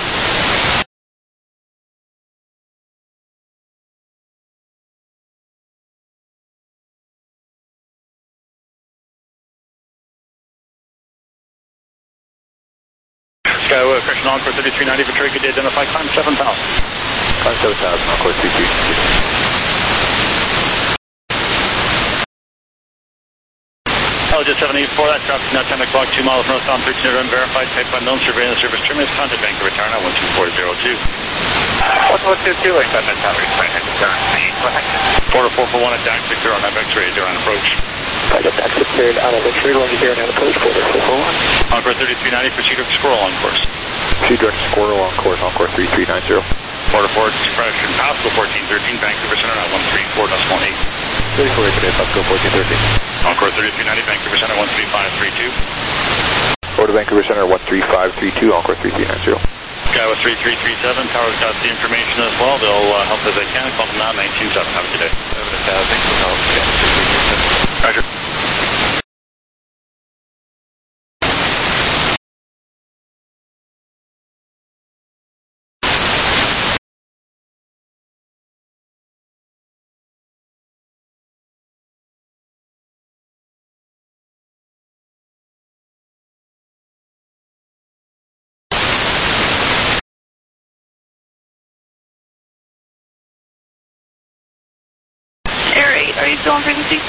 Skyway, correction on course thirty-three ninety, Victoria, good day, identify, climb seven thousand. Climb seven thousand on course three three nine zero. L J seven eight four, that traffic now ten o'clock, two miles northbound, thirteen hundred unverified, type unknown, surveillance service terminus, contact bank return at one two four zero two. one one two two, I got that tower, expected to turn speed, go ahead. Porter four four one at Dax Victor on F X-ray, zero on approach. I got Dax Victor out of X-ray, one zero on approach, Porter four four one. Encore thirty-three ninety, proceed with Squirrel on course. Proceed direct Squirrel on course, Encore three three nine zero. Porter four, suppression, Pasco fourteen thirteen, Vancouver Center at one three four decimal eight. thirty-four today, Pasco fourteen thirteen. Encore thirty-three ninety, Vancouver Center one three five three two. Go to Vancouver Center one three five three two, Encore three three nine zero. Guy with three three three seven, tower's got the information as well. They'll uh, help as they can. Call them now, nine two seven. Have a good day. Over to Dowsing, we'll help again, two three three seven. Roger. Are you still on frequency?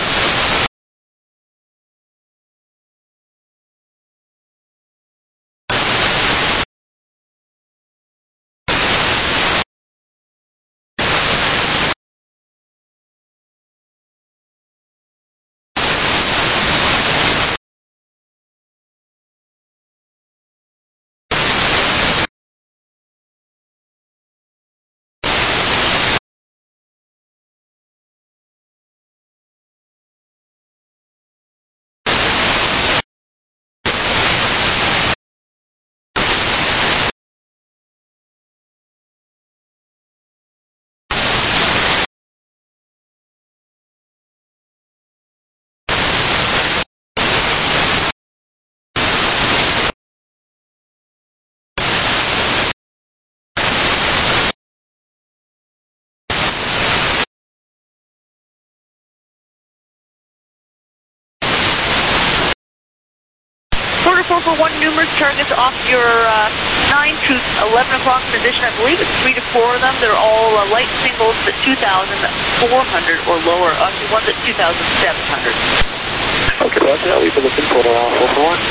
four four one numerous targets off your uh, nine to eleven o'clock position. I believe it's three to four of them. They're all uh, light singles at two thousand four hundred or lower. Actually, one's at two thousand seven hundred. Okay, Roger, I'll leave the looking for the four four one.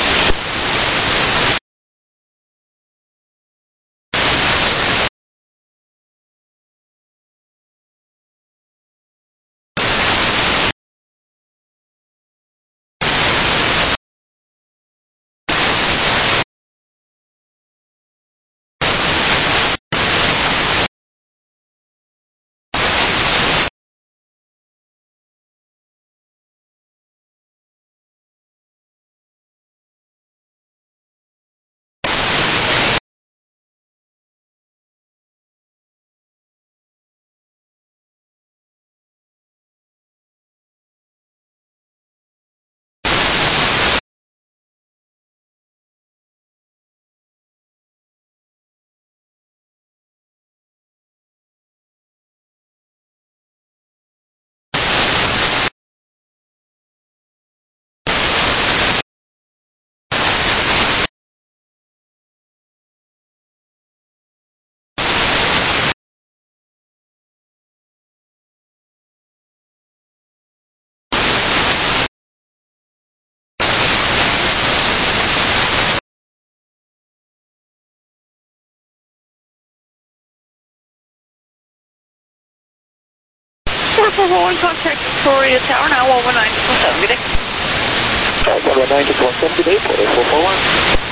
four four one, contact Victoria Tower, now one one nine six one seven. Good day. one one nine six one seven, good day, Porter four four one.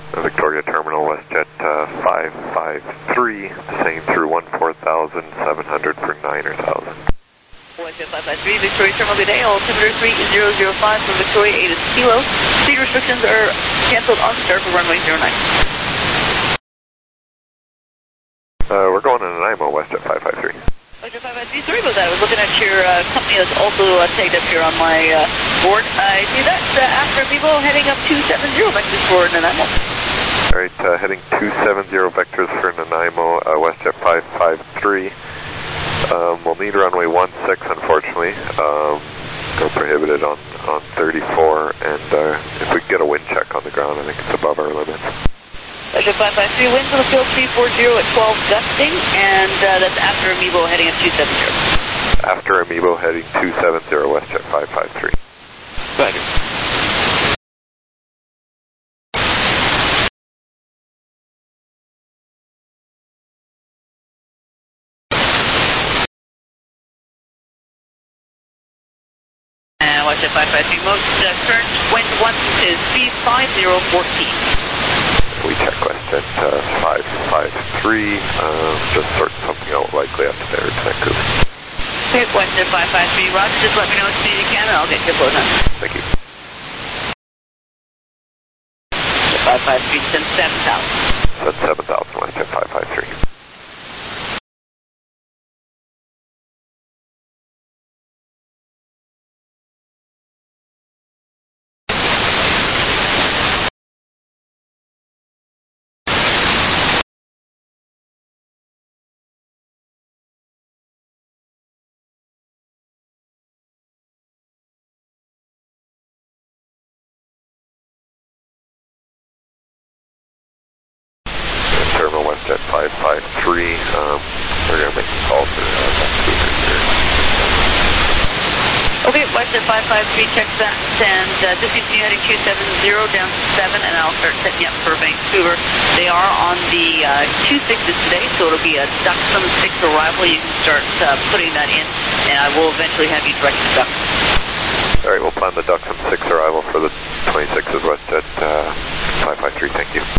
Victoria Terminal, WestJet uh, five five three, same through one four thousand seven hundred for niner thousand. WestJet five five three, Victoria Terminal, good day. Altimeter three zero zero five from Victoria, eight is kilo. Speed restrictions are canceled on start for runway zero nine. Uh, we're going in an I M O, WestJet five five three. WestJet five five three, sorry about that. I was looking at your uh, company that's also uh, tagged up here on my uh, board. I see that's uh, after Vivo heading up two seven zero vectors for Nanaimo. All right, uh, heading two seven zero vectors for Nanaimo, uh, WestJet five five three. Um, we'll need runway one six, unfortunately. Um, go prohibited on, on thirty-four, and uh, if we could get a wind check on the ground, I think it's above our limits. WestJet five five three, wind for the field three four zero at twelve gusting, and uh, that's after Amiibo heading up two seven zero. After Amiibo heading two seven zero, WestJet five five three. Roger. And WestJet five five three, most uh, current wind one is speed five zero fourteen. We check WestJet uh, five five three, uh, just sorting something out likely after there to Vancouver. Okay, WestJet five five three, Roger, just let me know as soon as you can and I'll get your flow time. Thank you. five five three, send seven thousand. That's seven thousand, WestJet five five three. WestJet five five three, um, we're going to make a call for uh, Vancouver here. Okay, WestJet five five three, check that, and uh, this is heading two seven zero down to seven, and I'll start setting you up for Vancouver. They are on the uh, two sixes today, so it'll be a Duxom six arrival. You can start uh, putting that in, and I will eventually have you direct to Duxom. All right, we'll plan the Duxom six arrival for the twenty-sixes, WestJet uh, five five three, thank you.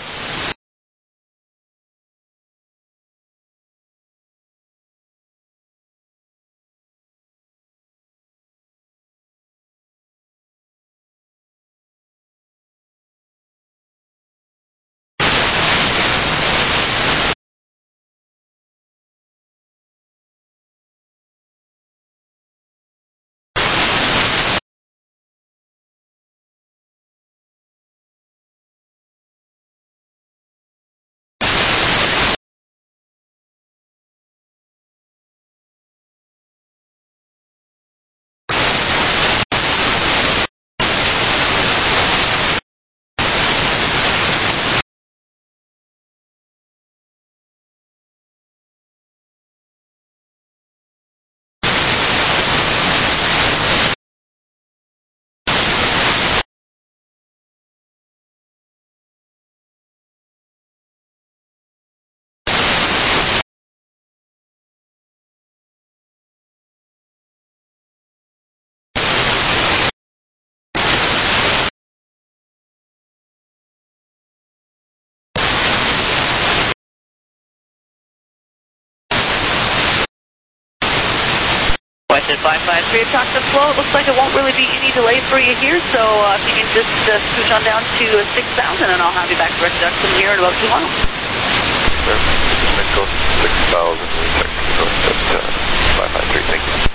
WestJet five five three, approximate flow. It looks like it won't really be any delay for you here, so uh, if you can just uh, scooch on down to uh, six thousand, and I'll have you back to Rex Duxom here in about two miles. Sure. Echo six thousand, we check WestJet uh, five five three, thank you.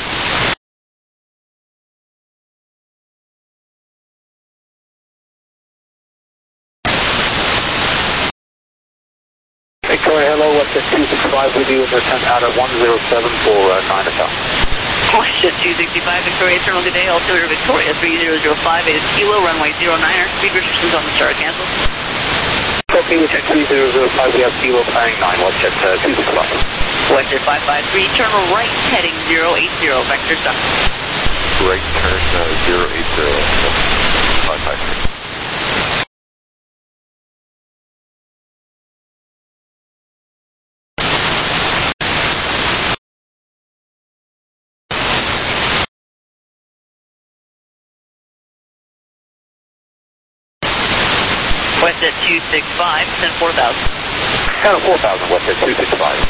Victoria, hello, WestJet two sixty-five with you, and descent out at one zero seven for uh, nine o'clock. WestJet two sixty-five, Victoria Terminal, good day. Altimeter Victoria three zero zero five, eight is kilo, runway zero niner. Speed restrictions on the start cancel. Copy, we check three zero zero five, we have kilo carrying nine, WestJet uh, two sixty-five. WestJet five five three, turn right heading zero eight zero, vector stop. Right turn uh, zero eight zero, five five three. WestJet at two six five, send four thousand. Kind of four thousand west at two six five.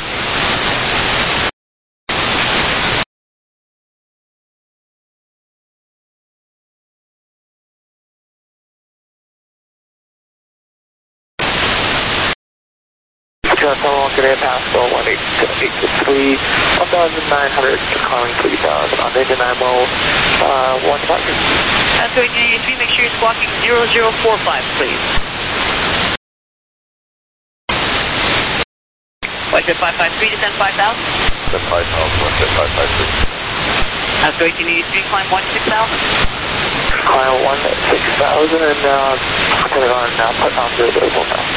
Toronto, today Pascal one eight eight three, one thousand nine hundred, calling three thousand, on engine I M O, uh, one thousand. That's eighteen eighty-three, make sure you're squawking zero zero four five, please. Whitejet five five three, descend five thousand. Descend five thousand, Whitejet five five three. That's eighteen eighty-three, climb one six thousand. Climb one six thousand, and uh, put it on, uh, put on zero zero four five.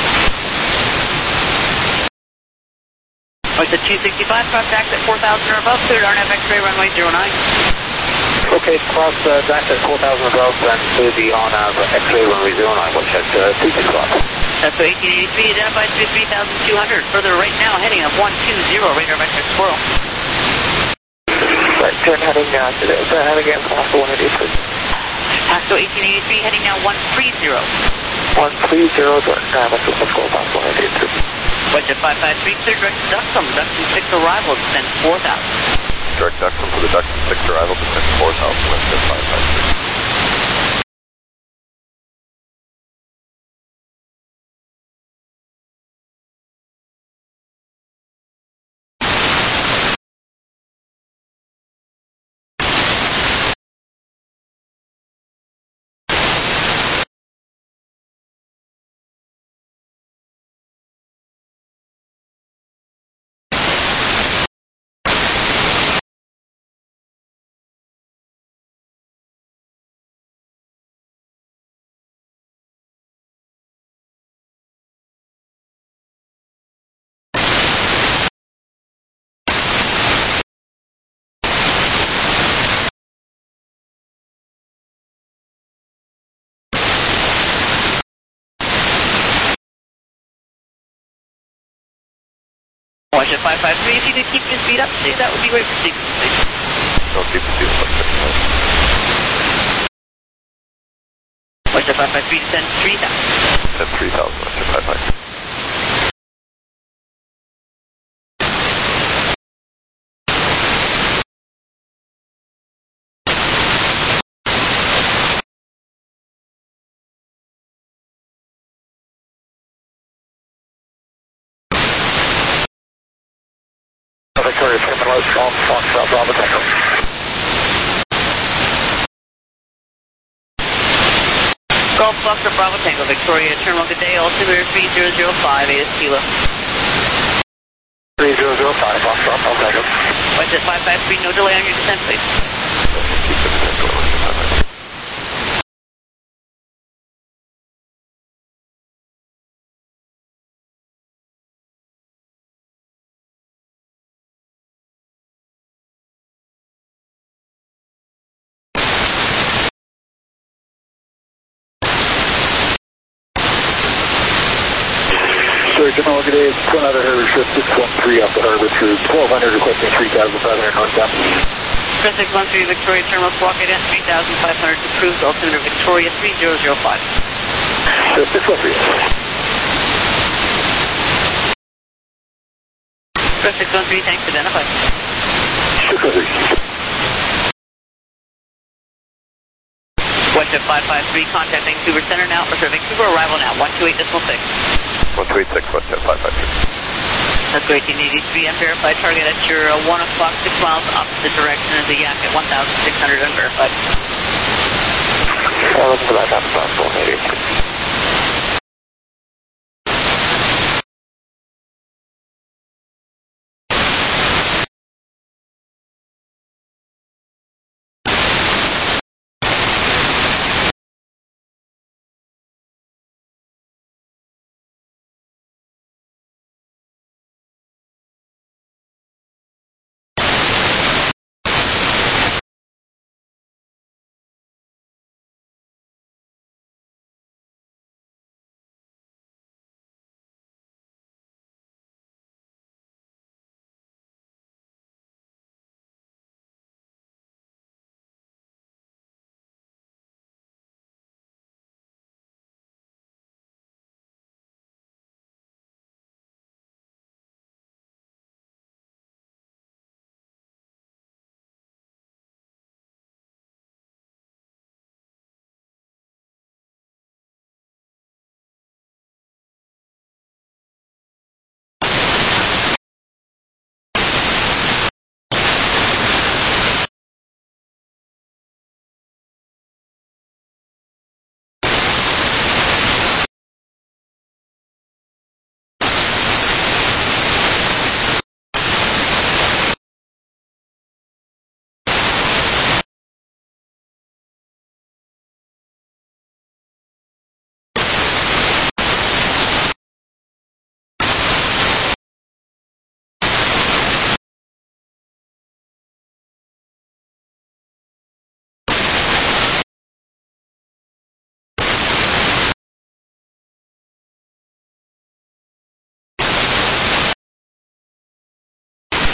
Whitejet two sixty-five, cross tax at four thousand or above, cleared R N F X-ray runway zero nine. Okay, cross uh, back at four thousand above and to the on uh, X-ray runway zero nine, which at uh, two six five. That's eighteen eighty-three, identified to three thousand two hundred. Further right now, heading up one two zero, radar vector squirrel. Right, turn heading, uh, today, turn heading again, Pascal one eight eight three. Pascal eighteen eighty-three, heading now one three zero. one three zero, direct traffic, let's go Pascal one eight eight three. Whitejet five five three, clear direct to Duxham, Duxham six arrival, descend four thousand. Direct Duxham for the Duxham six arrival, descend four thousand, Whitejet five five three. Whitejet five five three, if you could keep your speed up today, that would be great for sequence. Don't keep the speed up, Whitejet five five three, descend three thousand. descend three thousand, Whitejet five five three. Victoria, terminal, Golf, Foxtrot, Bravo, Tango. Golf Foxtrot, Bravo Tango, Victoria, terminal, good day, altimeter three zero zero five, A S Kilo. three zero zero five, Foxtrot, Bravo, Tango. Whitejet five five three, no delay on your descent, please. Keep the descent going, Whitejet five five three. Sorry, General, good day. It's another Harbor Shift six one three off the Harbor through twelve hundred, requesting three thousand five hundred northbound. Chris six one three, Victoria, terminal, squawk again, three thousand five hundred, approved, altimeter Victoria three zero zero five. Shift six one three. Chris six one three, thanks, identified. six one three. Whitejet five five three, contact Vancouver Center now, for Vancouver, arrival now, one two eight decimal six. one two eight six, Whitejet five five three. That's eighteen eighty-three, unverified target at your uh, one o'clock, six miles opposite direction of the Yak at one thousand six hundred, unverified. Well, looking for that Pascal one eight eight three.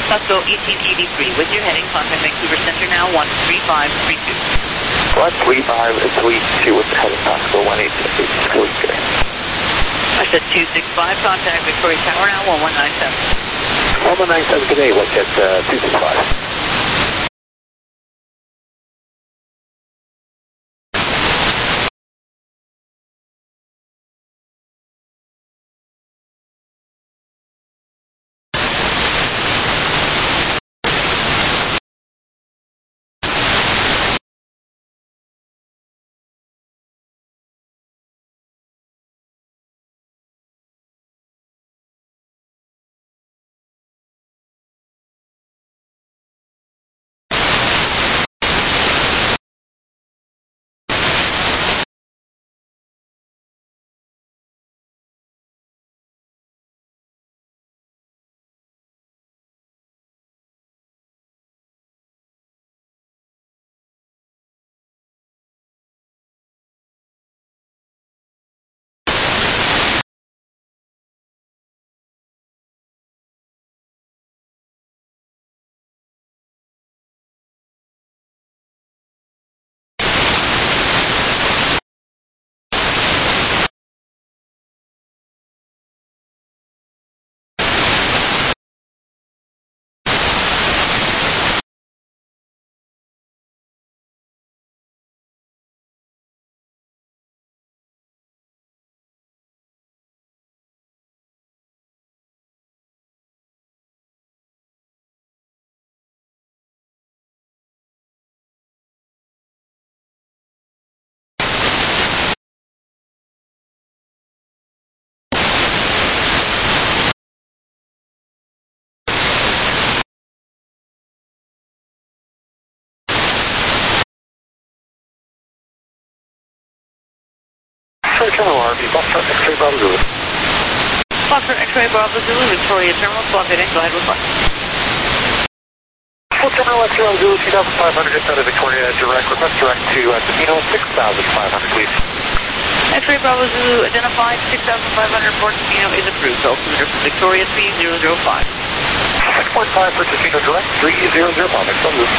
Foxborough eighteen eighty-three, with your heading, contact Vancouver Center now, one three five three two. one three five three two with the heading Foxborough one eight six, good day. I said two six five, contact Victoria Tower now, one one nine seven. one one nine seven, good day, let's get uh, two six five. Terminal R V, Foxtrot X-ray Bravo Zulu. Foxtrot X-ray Bravo Zulu, Victoria Terminal, squawk heading, go ahead with what? Full Terminal X-ray Bravo Zulu, two thousand five hundred, just out of Victoria, direct, request direct to uh, Casino, six thousand five hundred, please. X-ray Bravo Zulu identified, six thousand five hundred for Casino is approved. Altimeter for Victoria three zero zero five. six point five for Casino direct, three zero zero five, next one, move.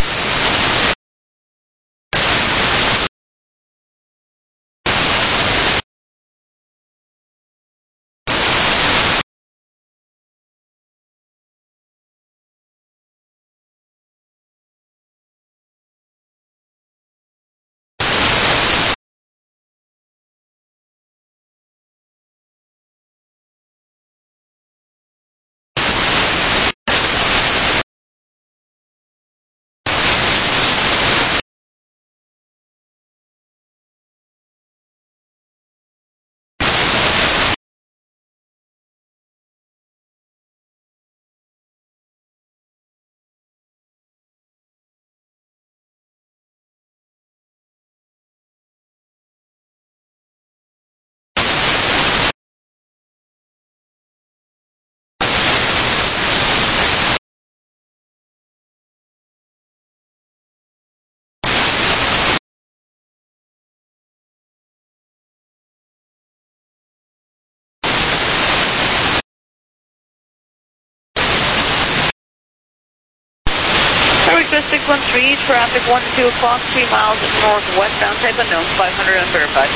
six one three, traffic one to two o'clock, three miles northwestbound, type unknown, five hundred unverified.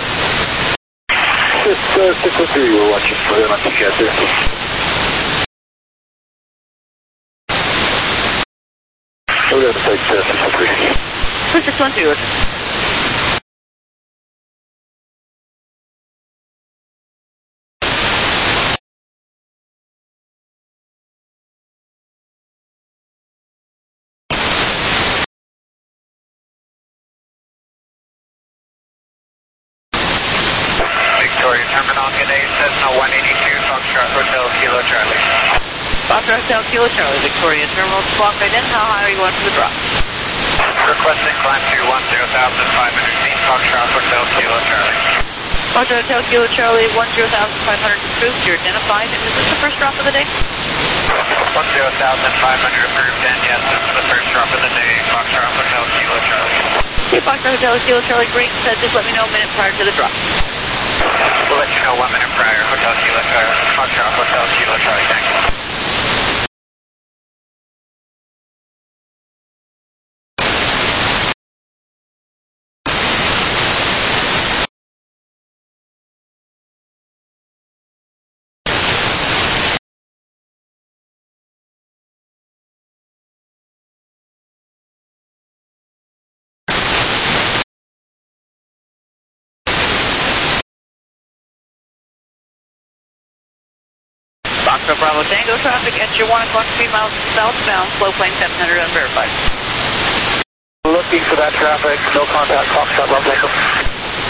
This uh, six one three, we're watching for them on T J there. We're going to take uh, six one three. six one two. Victoria Terminal, good day, Cessna one eighty-two, Foxtrot Hotel, Kilo Charlie. Foxtrot Hotel, Kilo Charlie, Victoria Terminal, squawk right in, how high are you going for the drop? Requesting climb to one zero thousand five hundred feet, Foxtrot Hotel, Kilo Charlie. Foxtrot Hotel, Kilo Charlie, one zero thousand five hundred approved, you're identified, and is this the first drop of the day? one zero thousand five hundred approved, and yes, this is the first drop of the day, Foxtrot Hotel, Kilo Charlie. Okay, Foxtrot Hotel, Kilo Charlie, great, uh, just let me know a minute prior to the drop. We'll let you know one minute prior, Hotel Kilo Charlie, Foxtrot Hotel, Kilo Charlie, thanks. Foxtrot Bravo Tango traffic at your one o'clock, three miles southbound, flow plane seven hundred unverified. Looking for that traffic, no contact, Foxtrot Bravo Tango.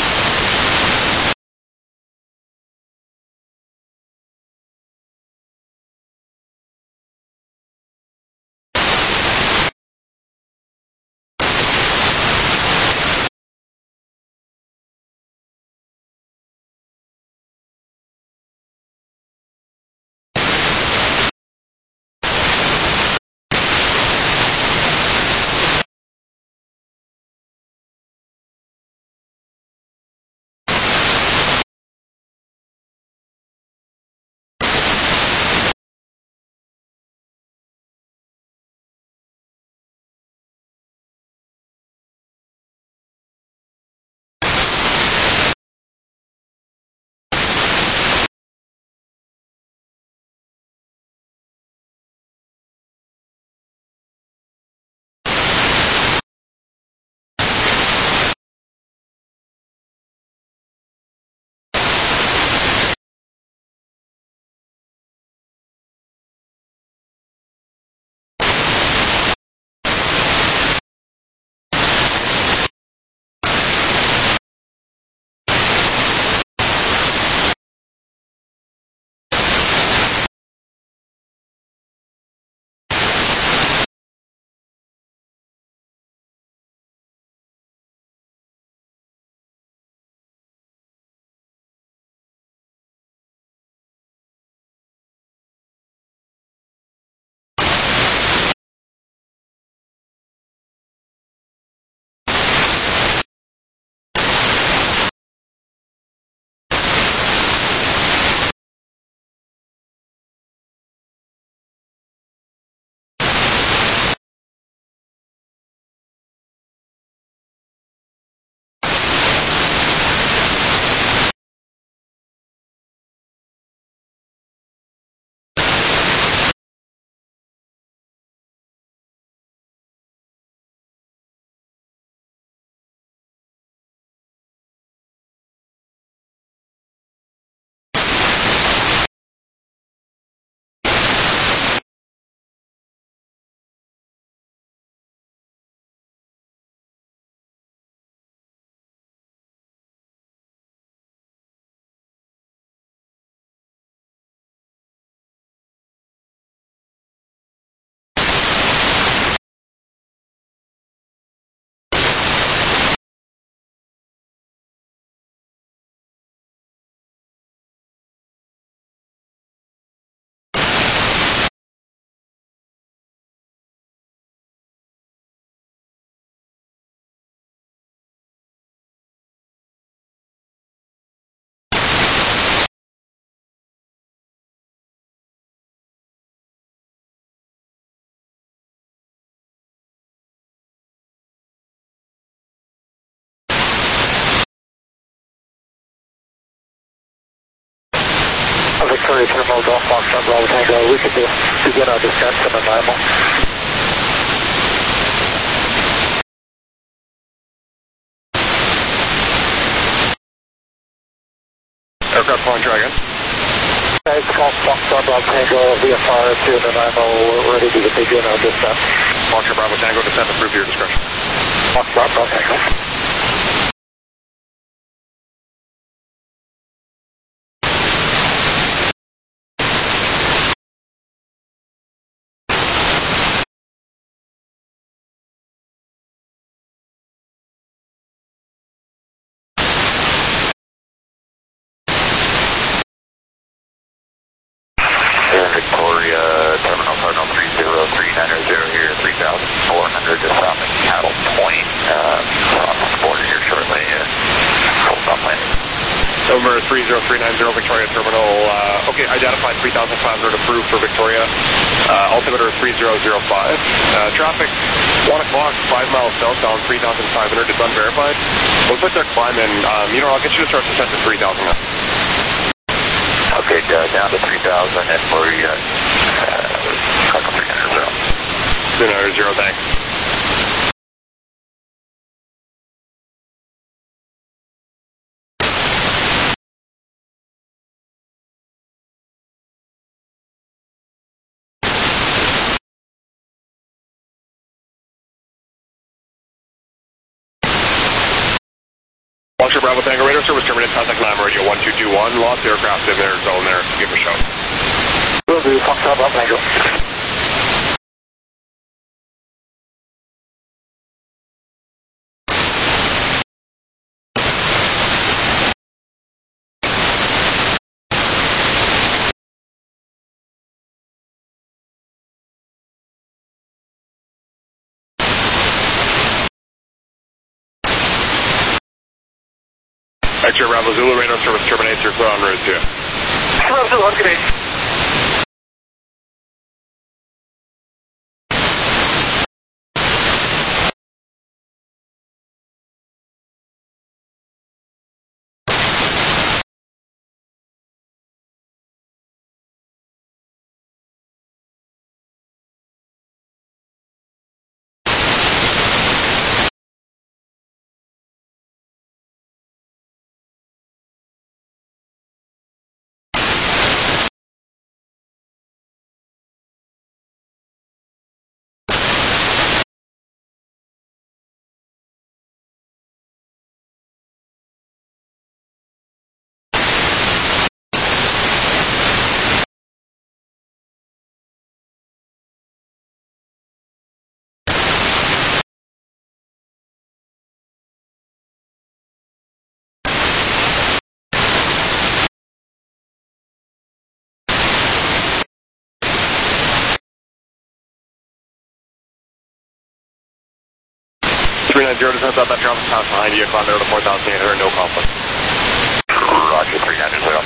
Victoria Terminal, Golf Foxtrot Bravo Tango, we can do, begin our descent from Nanaimo. Aircraft calling Dragon. Okay, Golf Foxtrot Bravo Tango, V F R to Nanaimo, we're ready to begin our descent. Foxtrot Bravo Tango, descent approved to your discretion. Foxtrot Bravo Tango. Victoria Terminal Cardinal three zero three nine zero here, three thousand four hundred to South Cattle Point. Uh, on the border here shortly. Uh, full stop landing. Over three zero three nine zero Victoria Terminal. Uh, okay, identified three thousand five hundred approved for Victoria. Uh, altimeter three zero zero five. Uh, traffic one o'clock, five miles southbound, three thousand five hundred. It's unverified. We'll put their climb in. Um, you know, I'll get you to start descent to three thousand. Okay, uh, down to three thousand and we're uh, uh, three hundred zero. Thanks. Foxtrot Bravo Tango radar service terminate, contact Lima radio one two two one. Lots of aircraft in their zone there. Give them a shout. Will do, Foxtrot Bravo Tango. X-ray Bravo Zulu radar service terminates. You're clear on route two. Bravo Zulu, on grenade. three nine zero, descends up that traffic pass behind you, climb there to four thousand eight hundred, no conflict. Roger, three nine zero.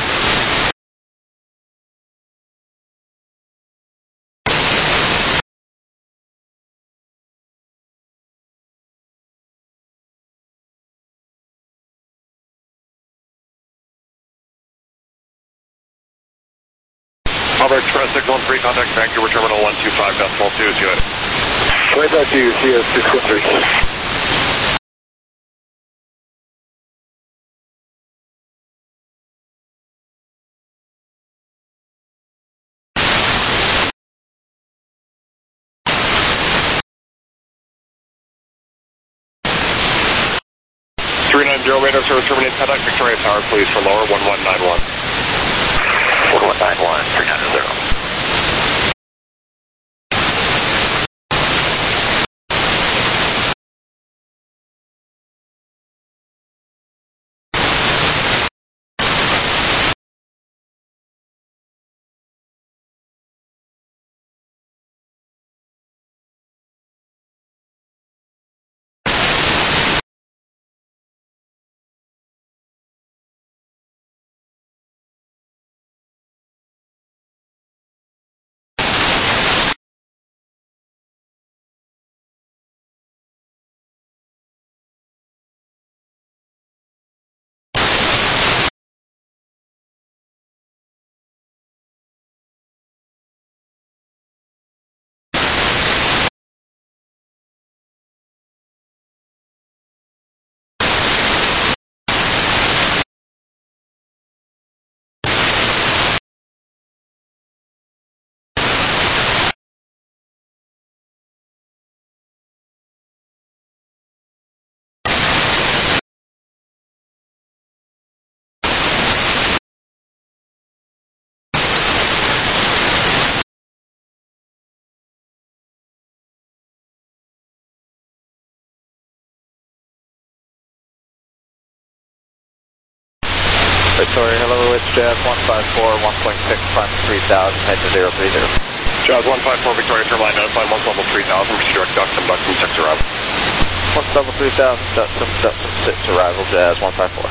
Albert Express six one three, contact Vancouver Terminal one two five decimal two, see you later. Right back to you, C S six one three. three nine zero radar service terminate, contact Victoria Tower, please, for lower one one nine one. one one nine one, three nine zero. Victoria, hello, it's Jazz one five four, one point six, climb three thousand, head to zero three zero. Jazz one five four, Victoria Terminal, identified once level three thousand, proceed direct ducts and ducts from six arrival. Once level three thousand, ducts from, ducts from six arrival, Jazz one five four.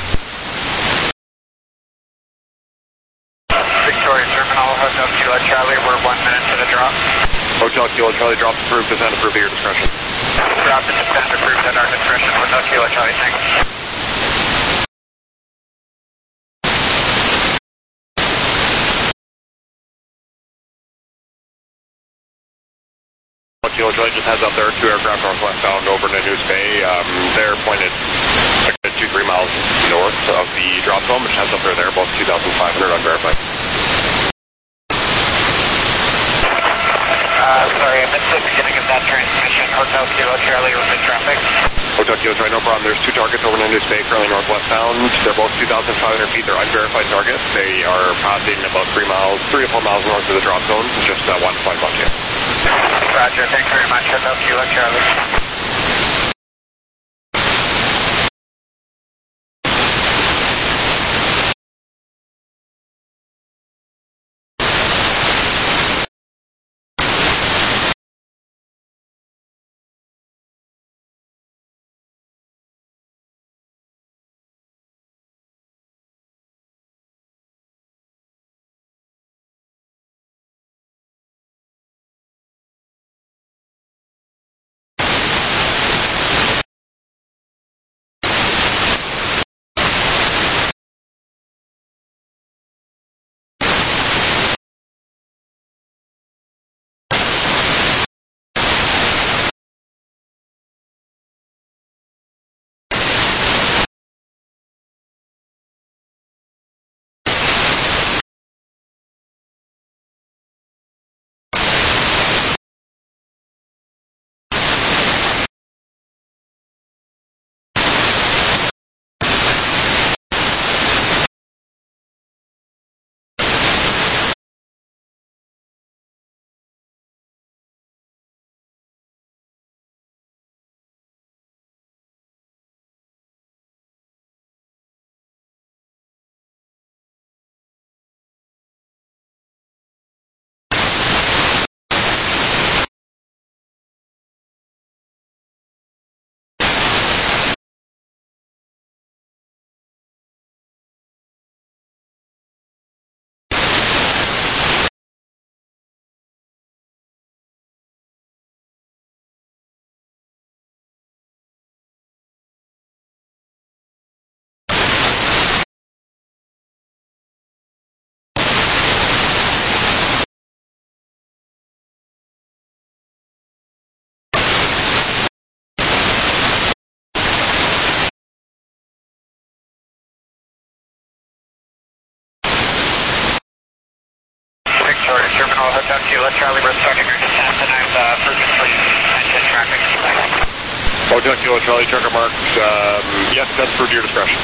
Victoria Terminal, Hotel Kilo Charlie, we're one minute to the drop. Hotel Kilo Charlie, drop approved, descend approved at your discretion. Drop and descend approved at our discretion, Hotel Kilo Charlie, thanks. Kilo Charlie just heads up there, two aircraft northwest bound over to News Bay. Um, they're pointed like two, three miles north of the drop zone, which heads up there, there about two thousand five hundred unverified. Uh, sorry, I missed the beginning of that transmission. Hotel Kilo Charlie, with the traffic. Hotel Kilo Kilo Charlie, no problem. There's two targets over in Indus Bay, currently northwestbound. They're both two thousand five hundred feet. They're unverified targets. They are passing about three miles, three or four miles north of the drop zone. Just uh, one flight buck here. Roger, thanks very much. Hotel Kilo Charlie. Victoria Terminal, Hotel Kilo Charlie, we're starting our descent and I'm uh, purpose please attention traffic. Hotel Kilo Charlie, checker marks. Um, yes, that's for your discretion.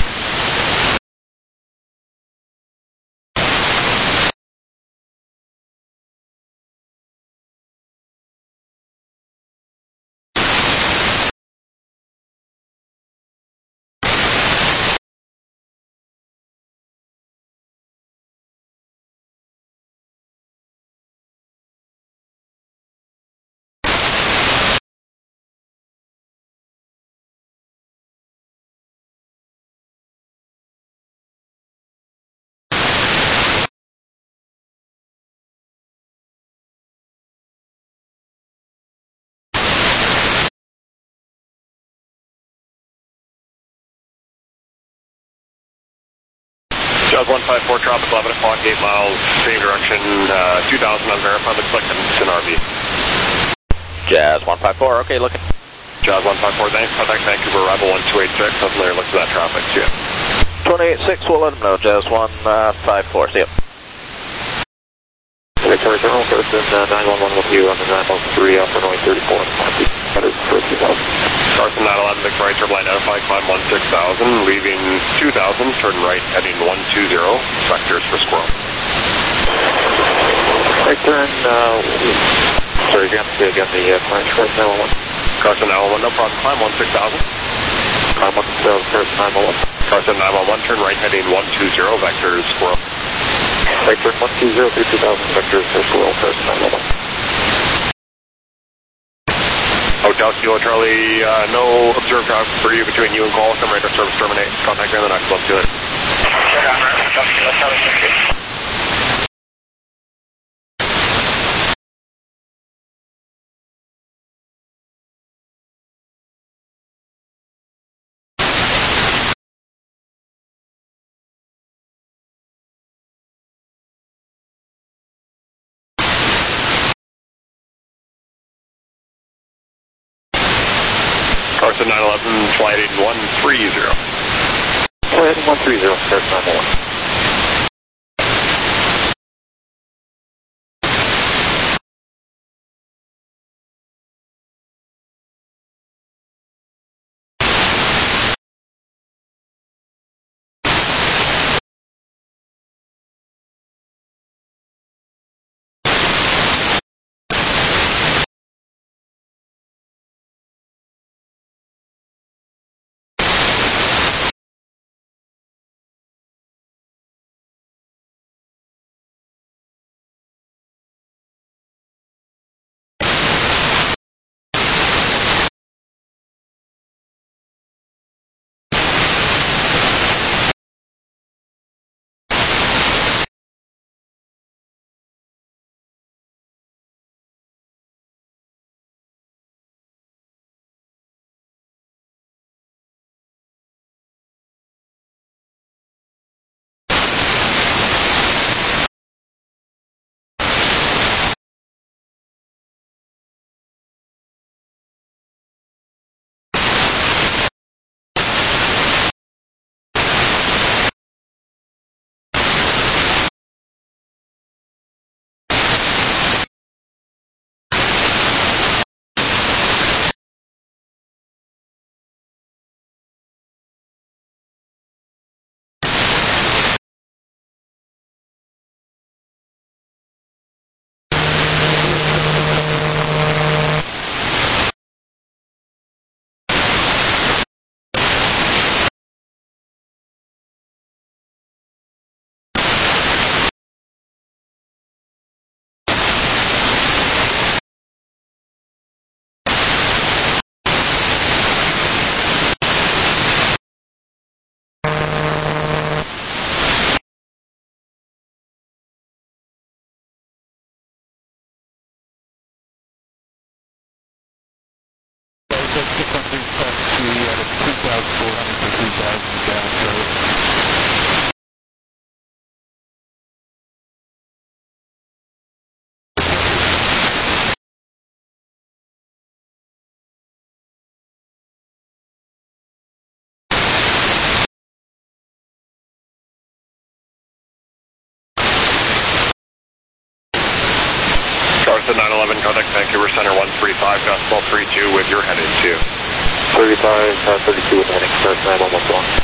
Jazz one five four, traffic eleven o'clock, eight miles, same direction, uh, two thousand unverified, looks like it's an R V. Jazz one five four, okay, looking. Jazz one five four, thanks, contact Vancouver, arrival one two eight six, something there, looks at that traffic, see ya. twenty-eight six, we'll let them know, Jazz one five four, see ya. Victoria Terminal, person uh, nine one one with you on the nine one three, up runway thirty-four, that is for two thousand. Carson nine eleven, Victoria Terminal, identified, climb one six thousand, leaving two thousand, turn right, heading one two zero, sectors for Squirrel. Right turn, uh, sorry, you have to say again the uh, French, Carson nine one one. Carson nine one one, no problem, climb one six thousand. Climb one six thousand, Carson nine one one. Carson nine one one, turn right, heading one two zero, vectors Squirrel. Right turn one two zero through two thousand, vectors for Squirrel, Carson nine one one. Hotel Kilo Charlie, uh, no observed traffic for you between you and Qualcomm, radar service terminate. Contact me on the next one, see you later. Check on Hotel Kilo Charlie, thank you. Carson nine eleven, flight eight one three zero. Flight eight one three zero, Carson nine one one. Cessna nine eleven, contact Vancouver Center one three five, decimal three two with your heading to. thirty-five, uh, thirty-two with heading, start nine one one one.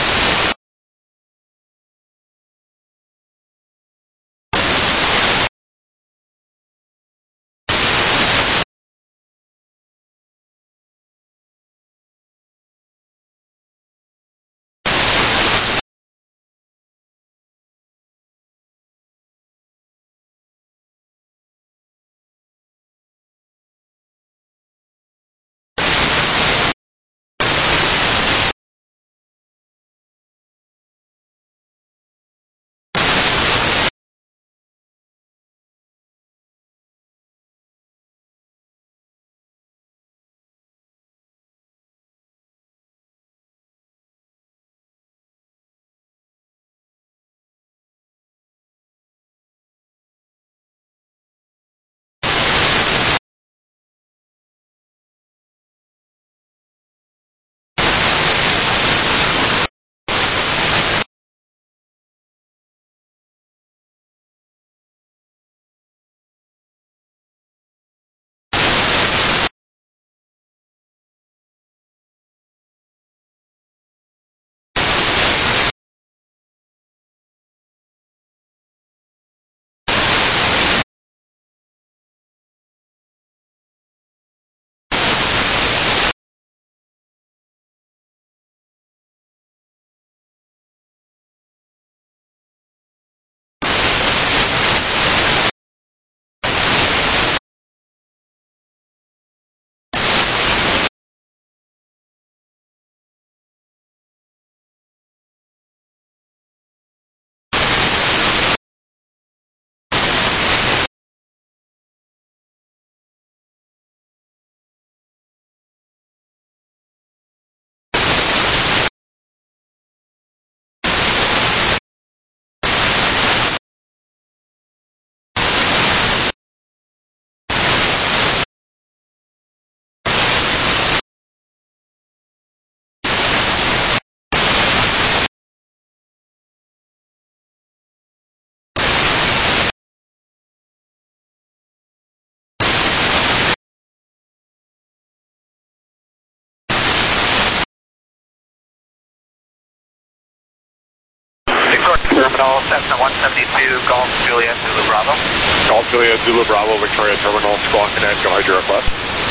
Terminal, Cessna one seventy-two, Golf Juliet, Zulu Bravo. Golf Juliet, Zulu Bravo, Victoria Terminal, Squawk Cadet, go ahead, your request.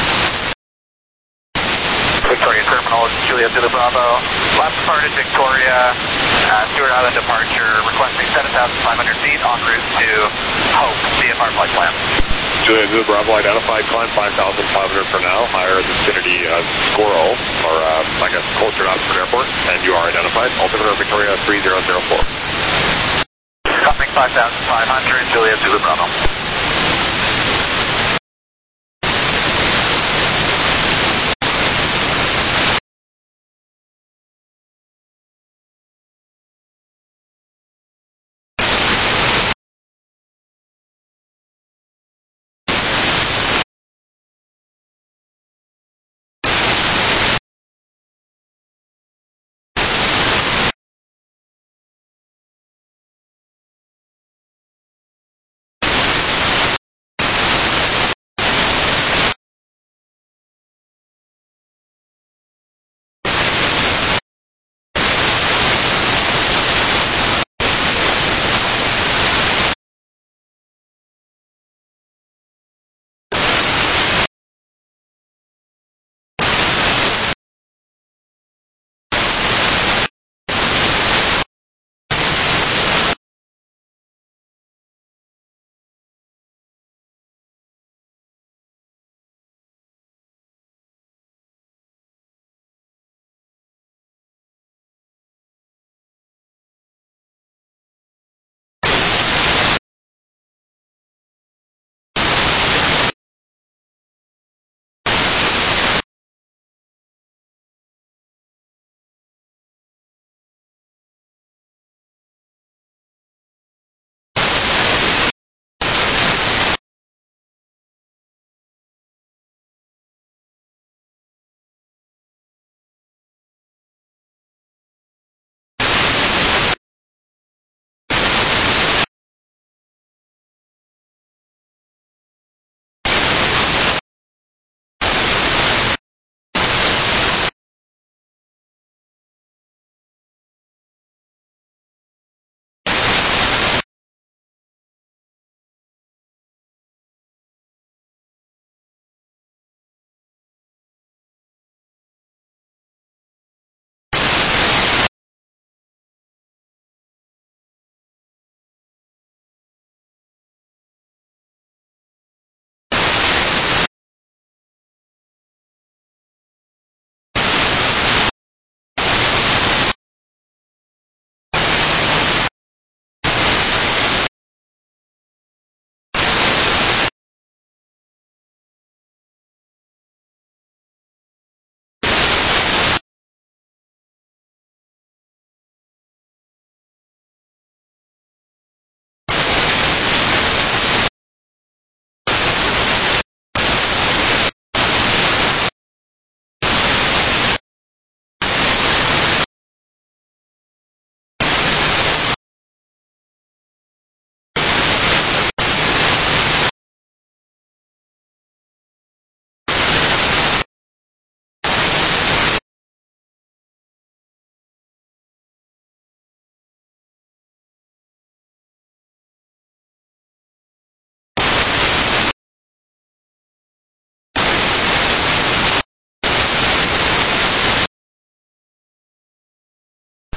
Victoria Terminal, Juliet, Zulu Bravo. Last departed Victoria, uh, Stewart Island departure, requesting seven thousand five hundred feet en route to Hope, C F R flight plan. Juliet, Zulu Bravo, identified, climb five thousand five hundred for now, higher vicinity uh, Squirrel, or uh, I guess closer to Oxford Airport, and you are identified, altimeter Victoria three zero zero four. Copying five thousand five hundred, Juliet, Zulu Bravo.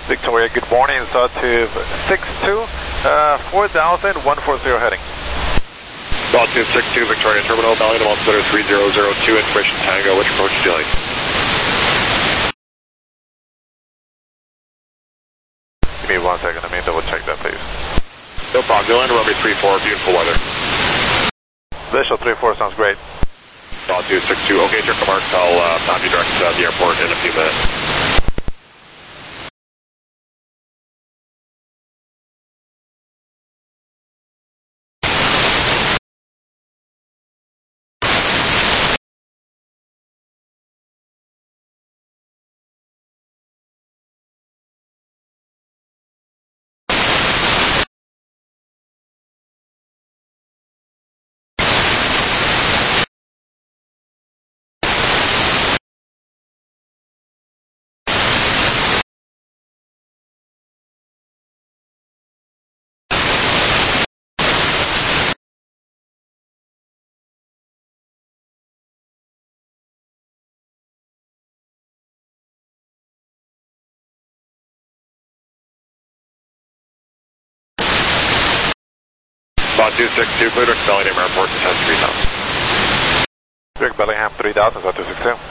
Victoria, good morning. Sawtooth six two, uh, four thousand, one forty heading. Sawtooth six two, Victoria Terminal, Valiant altimeter three zero zero two, information Tango, which approach is dealing? Give me one second, let me double check that, please. No problem, you'll land runway three four, beautiful weather. Visual three four sounds great. Sawtooth six two, okay, check the marks, I'll uh, have you direct to the airport in a few minutes. Sawtooth six two, clear to Bellingham Airport, descend three thousand. Clear Bellingham three thousand, Sawtooth six two.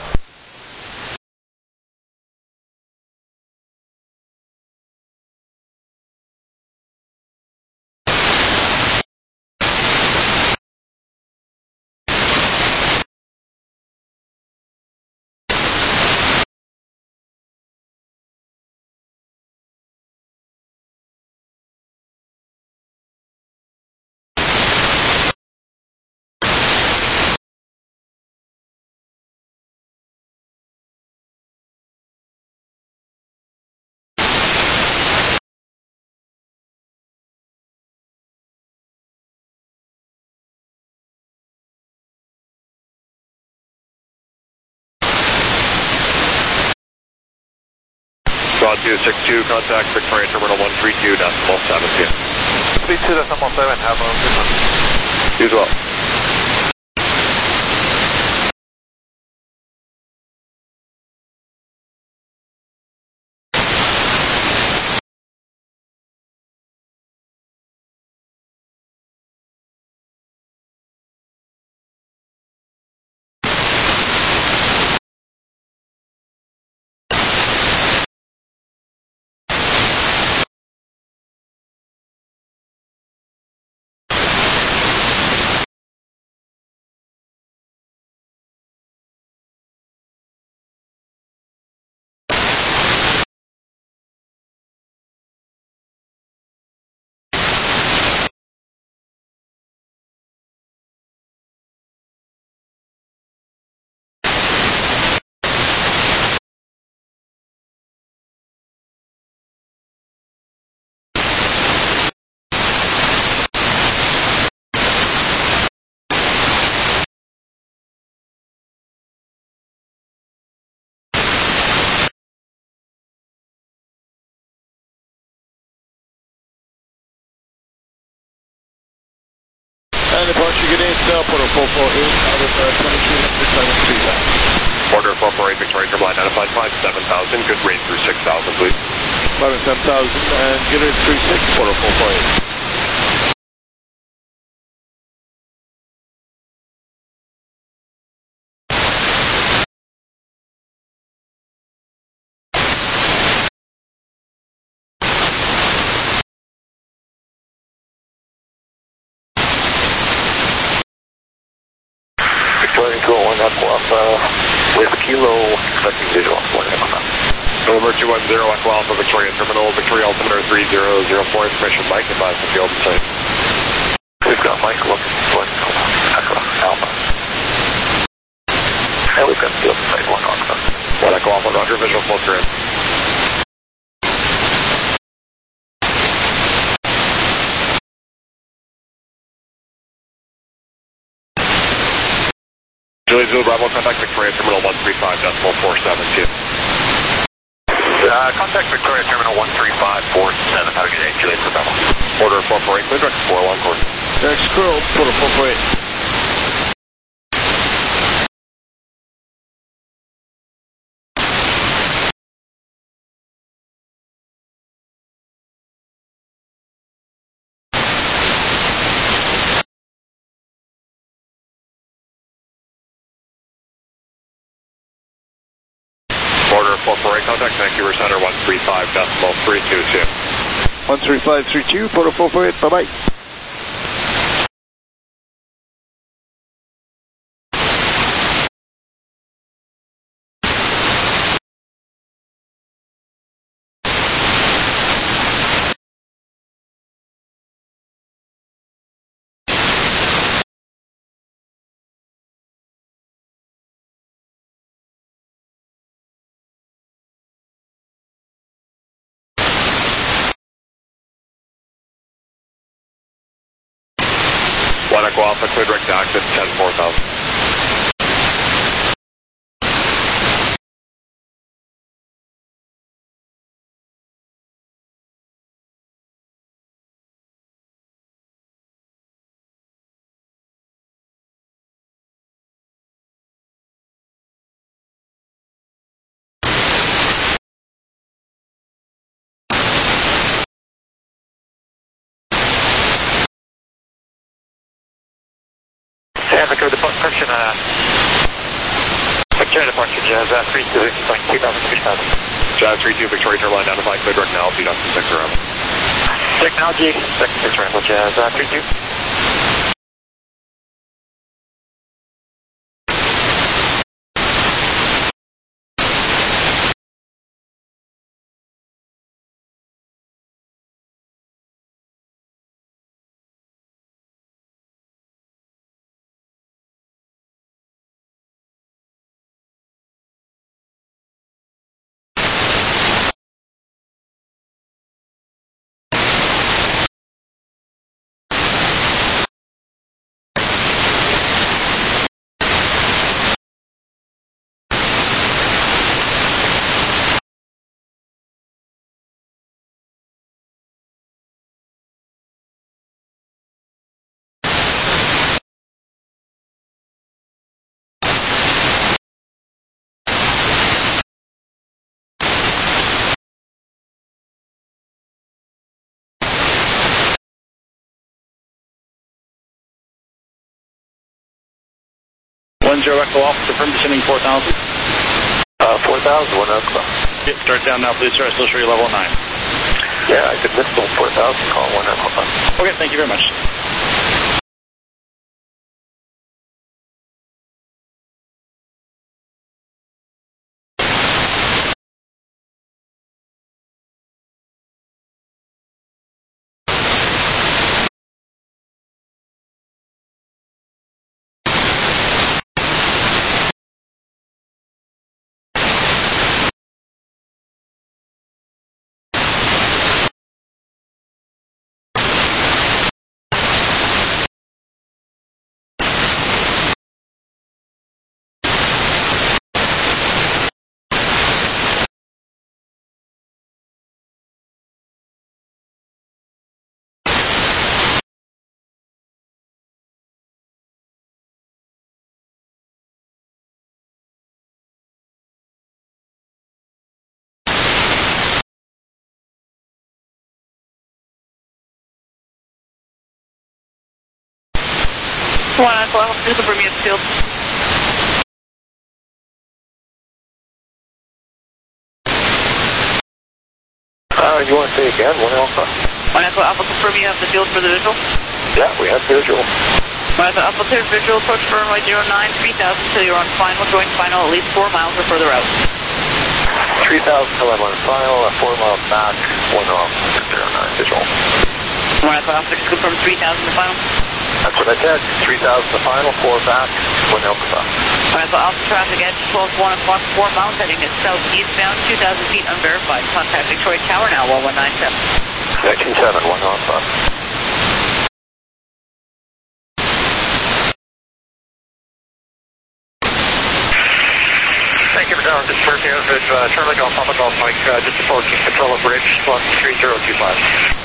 Sawtooth six two, contact Victoria Terminal one three two decimal seven. three two decimal seven, have a good one. You as well. And departure, good day, still, Porter four four eight, out of uh, twenty-three hundred, seven three thousand. Porter four four eight, Victoria Terminal identified, five seven thousand, good range through six thousand, please. five seven thousand, and get it three six, Porter four four eight. Victoria two oh one, Echo Alpha, with Kilo, expecting visual, one Echo Alpha. November two one zero, Echo Alpha, Victoria Terminal, Victoria altimeter three zero zero four, information Mike, advise the field site. We've got Mike looking for Echo Alpha. And we've got field site one Alpha. One Echo Alpha, Roger, visual full in. Julie Zulu Bravo, contact Victoria Terminal one three five decimal four seven two. Uh, contact Victoria Terminal one three five four seven, have a good day, Julie Zulu Bravo. Order four four eight, clear direct to four, long course. Next crew, Porter four four eight. four four eight, contact Vancouver Center one three five decimal three two two. one three five three two, Porter four four eight, bye-bye. one Echo Alpha, clear direct to access, ten four thousand. Yeah, Victoria departure, uh, Victoria departure, Jazz, uh, three two, point two thousand, three thousand. Jazz three two, Victoria Turbo identified, clear direct now, feed up to six around. Technology, second six Rambo, Jazz, uh, three two. one zero Echo Alpha, confirm descending four thousand. Uh, four thousand, one Echo. Yep, start down now, please, sir. I still show you level nine. Yeah, I could miss the four thousand, call one Echo. Okay, thank you very much. one Echo Alpha, please confirm you have field. Uh, you want to say again, one Alpha? one Echo Alpha, confirm you have the field for the visual. Yeah, we have visual. one Echo Alpha, cleared visual, approach for runway zero nine, three thousand until you're on final, join final at least four miles or further out. three thousand till I'm on final, uh, four miles back, one off, zero nine visual. one Echo Alpha, confirm three thousand to final. That's what I said, three thousand to final, four back, one Alpha. one Echo Alpha, traffic edge, twelve one o'clock, four miles, heading at southeastbound, two thousand feet unverified. Contact Victoria Tower now, one one nine seven. nineteen seven, one Alpha. Thank you for down this first average, uh, Charlie Golf, Papa Golf, Mike, uh, just approaching control of bridge, one three zero two five.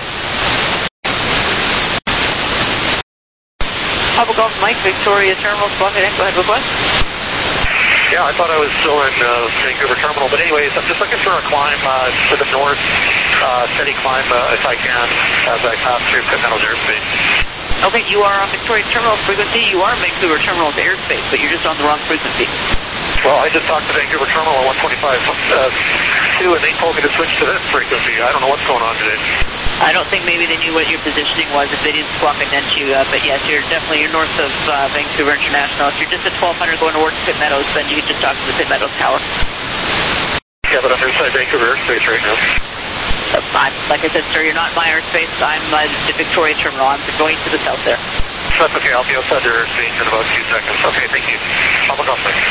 Papa Golf Mike, Victoria Terminal, Bucket Echo, ahead request. Yeah, I thought I was still in uh, Vancouver Terminal, but anyways, I'm just looking for a climb uh, to the north, uh, steady climb uh, if I can, as I pass through Cook Tunnels airspace. Okay, you are on Victoria Terminal frequency, you are in Vancouver Terminal's airspace, but you're just on the wrong frequency. Well, I just talked to Vancouver Terminal at one twenty-five uh, two, and they told me to switch to this frequency. I don't know what's going on today. I don't think maybe they knew what your positioning was if they didn't swap it into you. Uh, but yes, you're definitely you're north of uh, Vancouver International. If you're just at twelve hundred going towards Pitt Meadows, then you can just talk to the Pitt Meadows Tower. Yeah, but I'm inside Vancouver airspace right now. Uh, I'm, like I said, sir, you're not in my airspace. I'm uh, the Victoria Terminal. I'm going to the south there. That's okay. I'll be outside your airspace in about two seconds. Okay, thank you. I'll look off there.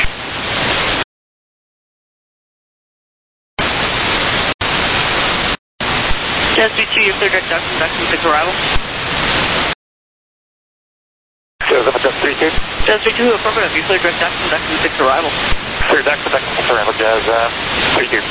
Just B two, you're clear direct Jackson, Jackson six arrival. Just three two. Just B two, affirmative. You're clear direct Jackson, Jackson six arrival. Clear Jackson, Jackson six arrival, Jazz uh, three two.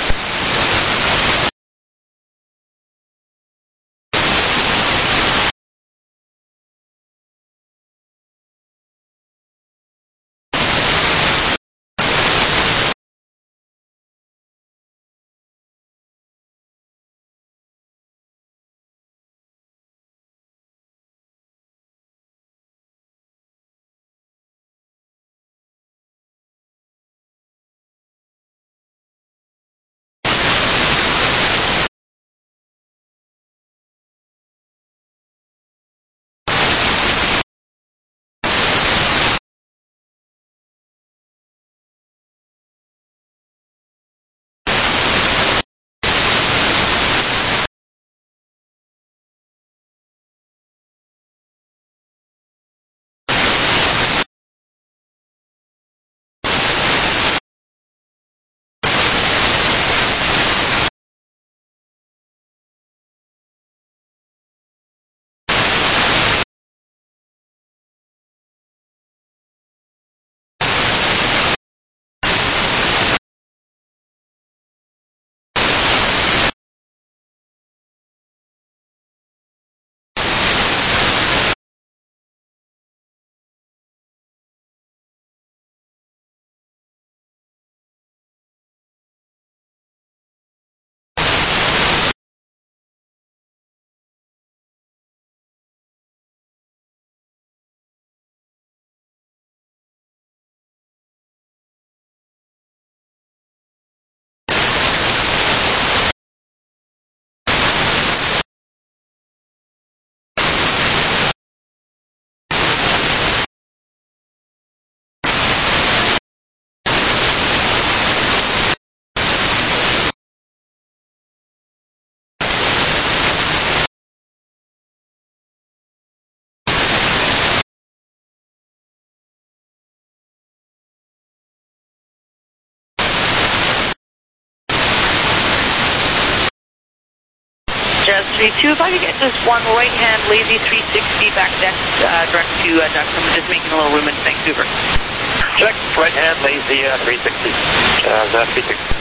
Jazz three two, if I could get just one right-hand lazy three sixty back deck uh, direct to uh, Jackson. We're just making a little room in Vancouver. Check, right-hand lazy uh, three sixty. Jazz uh, three sixty.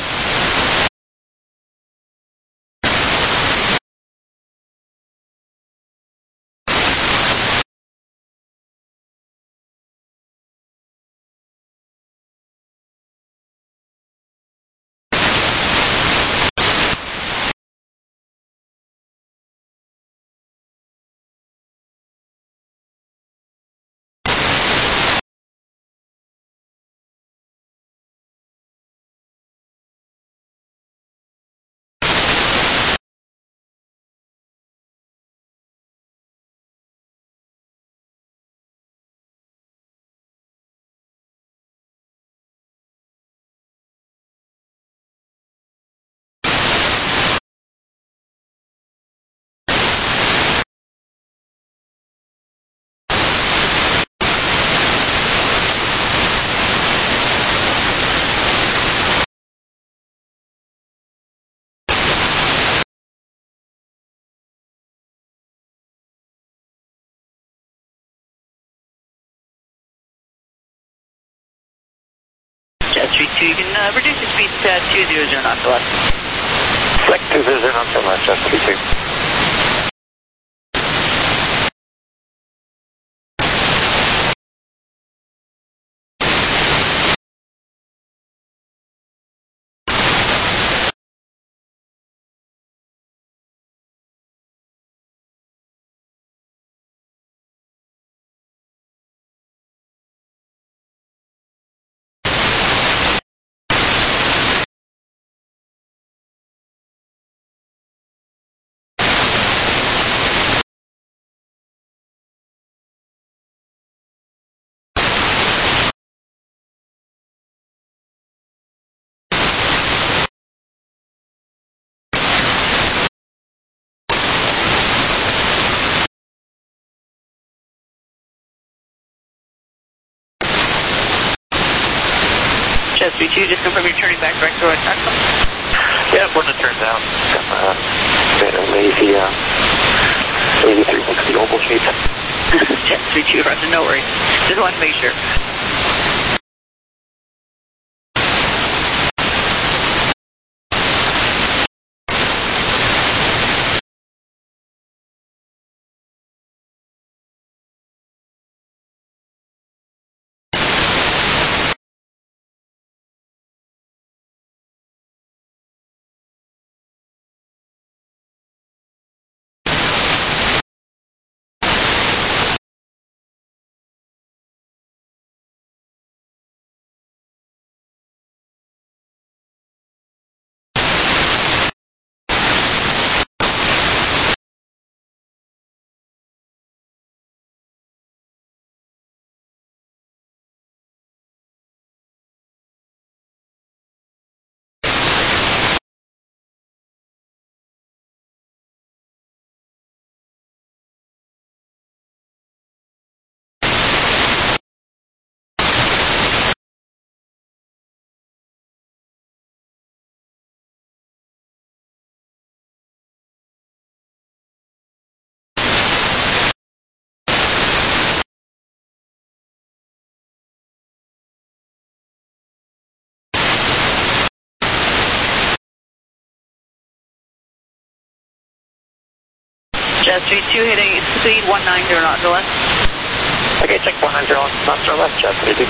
Jazz three two, you can uh, reduce your speed to two hundred knots or less. Select two hundred knots or less, Jazz three two. Jazz three two, just confirm you're turning back direct to our taxi. Yeah, when it turns out, got a bit of lazy, uh, lazy three sixty oval shape. Jazz three two, Roger, no worries. Just want to make sure. Jazz three two hitting speed one nine zero knots or less. Okay, check one nine zero knots or less, Jazz three two.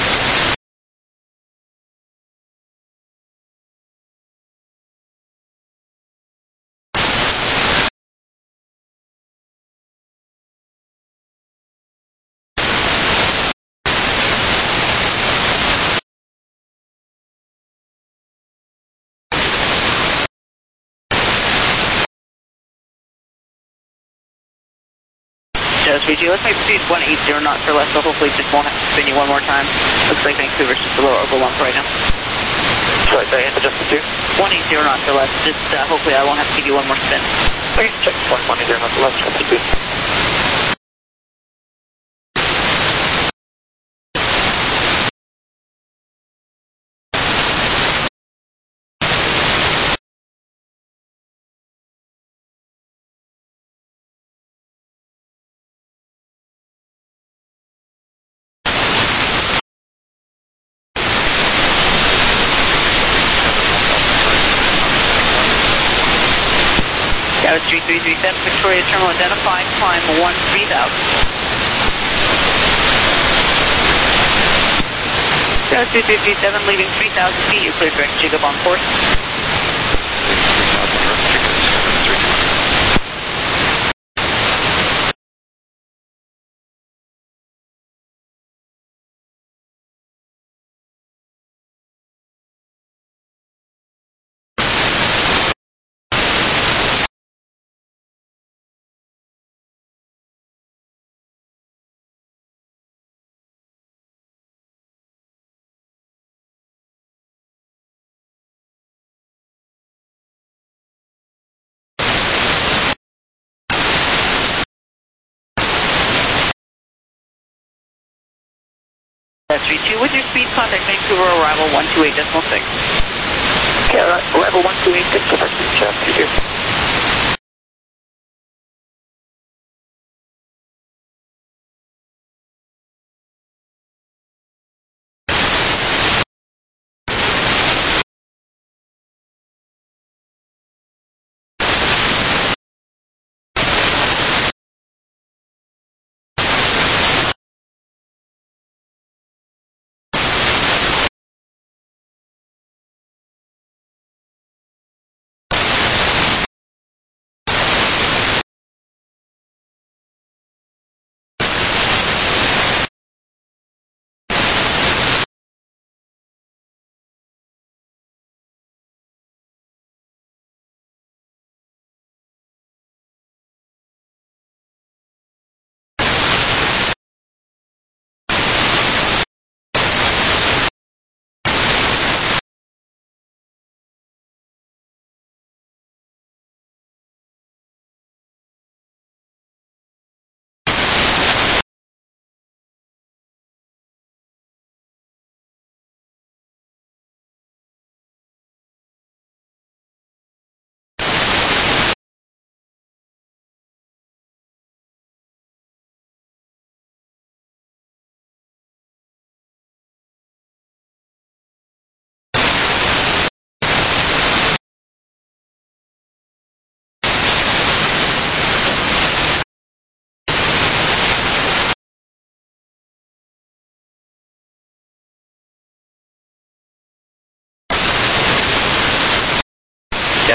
Jazz three two, let's make speed one eight zero knots or less, so hopefully just won't have to spin you one more time. Looks like Vancouver's just a little overwhelmed right now. Sorry, say again, just the two? one eight zero knots or less, just uh, hopefully I won't have to give you one more spin. Okay, check one eight zero knots or less, Jazz three two. Jazz three three three seven, Victoria Terminal identified, climb one three thousand. Jazz three three three seven, leaving three thousand feet, you're clear direct jig up on course. Jazz three two, with your speed, contact Vancouver arrival one two eight decimal six. Okay, arrival one two eight six, Jazz three two.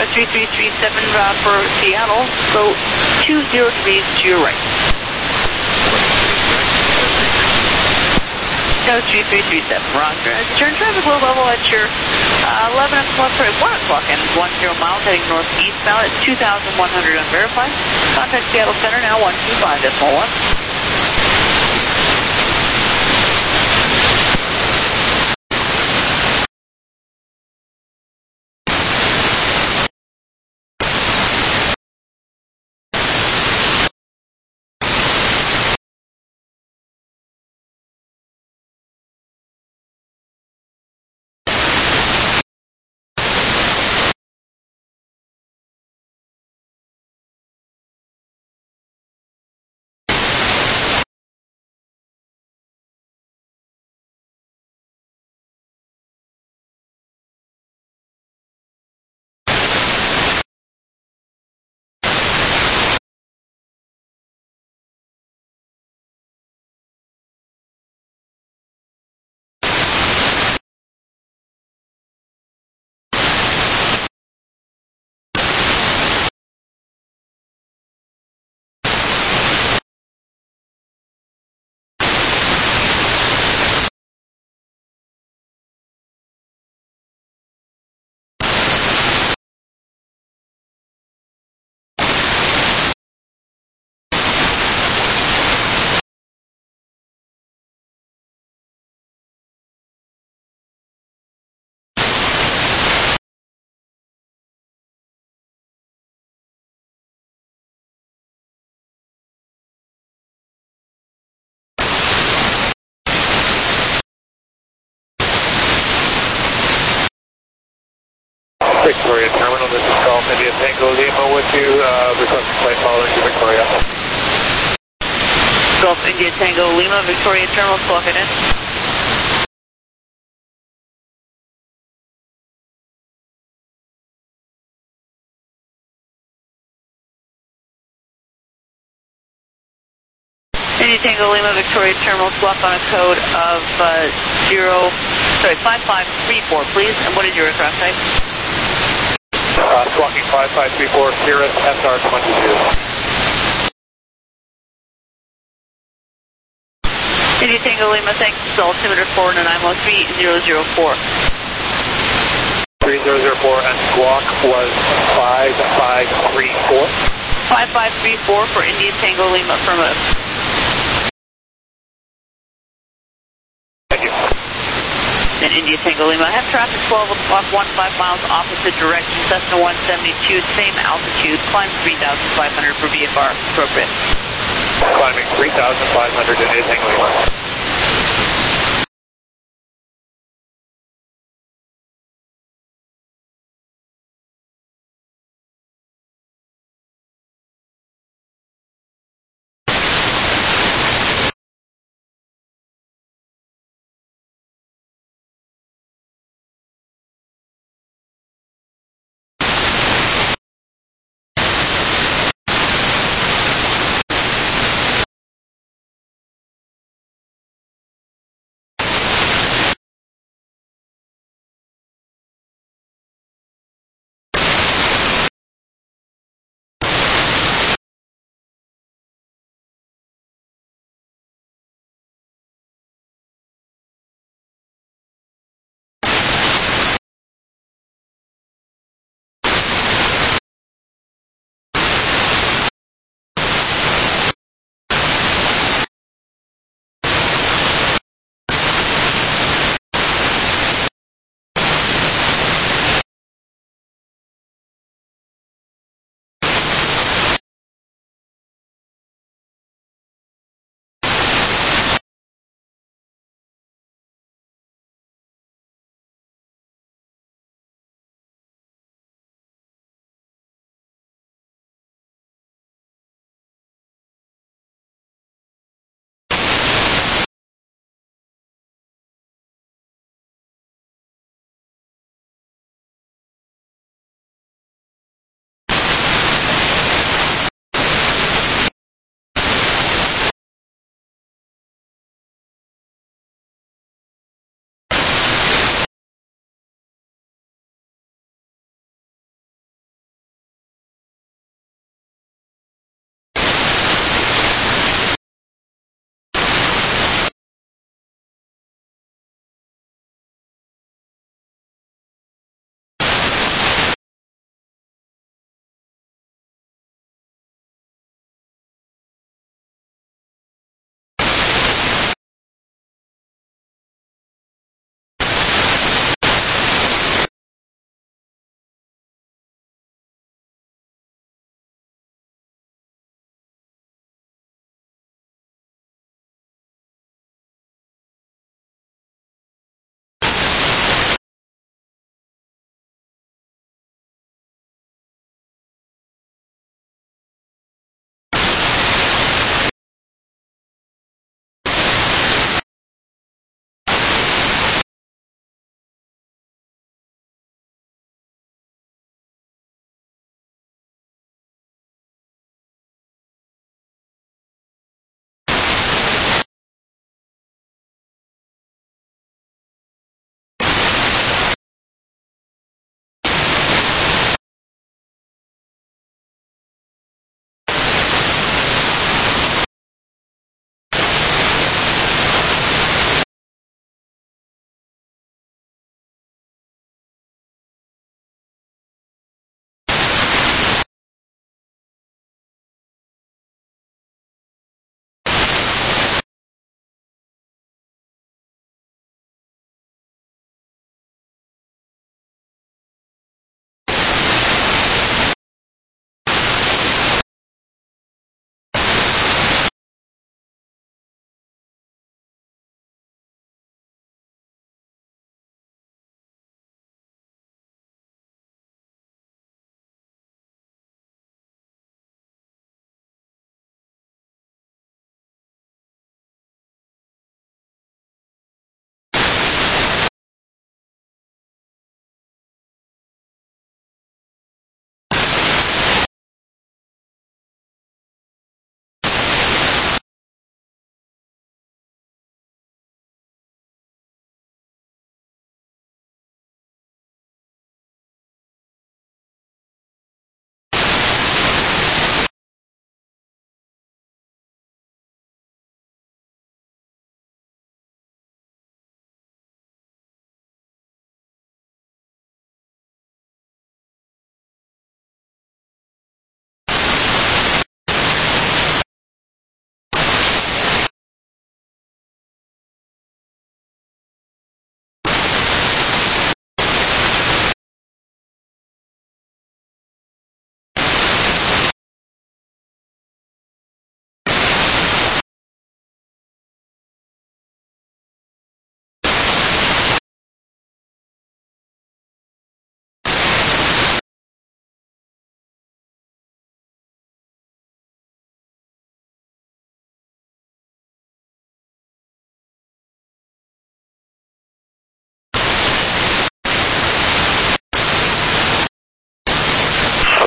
three three three seven uh, for Seattle, so two zero degrees to your right. No, three three three seven, roger. Turn traffic low level at your uh, eleven o'clock, sorry, one o'clock and ten miles heading northeastbound at two thousand one hundred unverified. Contact Seattle Center now one two five decimal one. Victoria Terminal, this is Golf India Tango Lima with you, uh, requesting flight following to Victoria. Golf India Tango Lima, Victoria Terminal, clock it in. India Tango Lima, Victoria Terminal, swap on a code of uh, zero, sorry, five five three four, please. And what is your aircraft type? Uh, squawking five five three four, Cirrus S R twenty-two. India Tango Lima, thanks. Altimeter four nine one three zero zero four. three zero zero four and squawk was five five three four. five five three four for India Tango Lima, affirmative. Thank you. In India Tango Lima, I have traffic twelve o'clock, one five miles opposite direction, Cessna one seventy-two, same altitude, climb three thousand five hundred for V F R, appropriate. Climbing three thousand five hundred in India Tango Lima.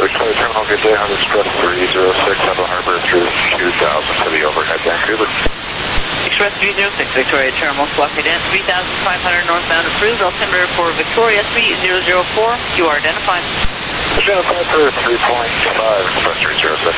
Victoria Terminal, good day. Hot Express three zero six, Echo Harbor through two thousand for the overhead, Vancouver. Express three zero six, Victoria Terminal, swap it in, three thousand five hundred northbound approved, altimeter for Victoria three zero zero four, you are identified. Identified for three point five, Express three zero six.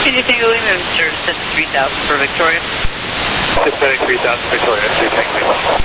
India Tango Lima, sir, descend three thousand for Victoria. Descending three thousand Victoria, three Tango Lima.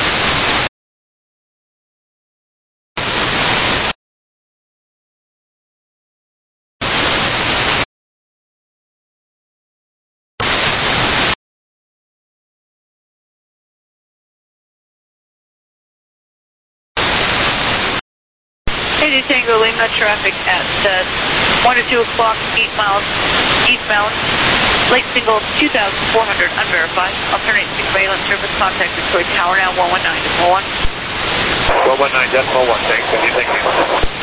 India Tango Lima, traffic at uh, one to two o'clock, eight miles eastbound. Late single two thousand four hundred, unverified. Alternate surveillance service, contact Victoria Tower now, one one nine decimal one. one one nine decimal one, thanks, India Tango Lima.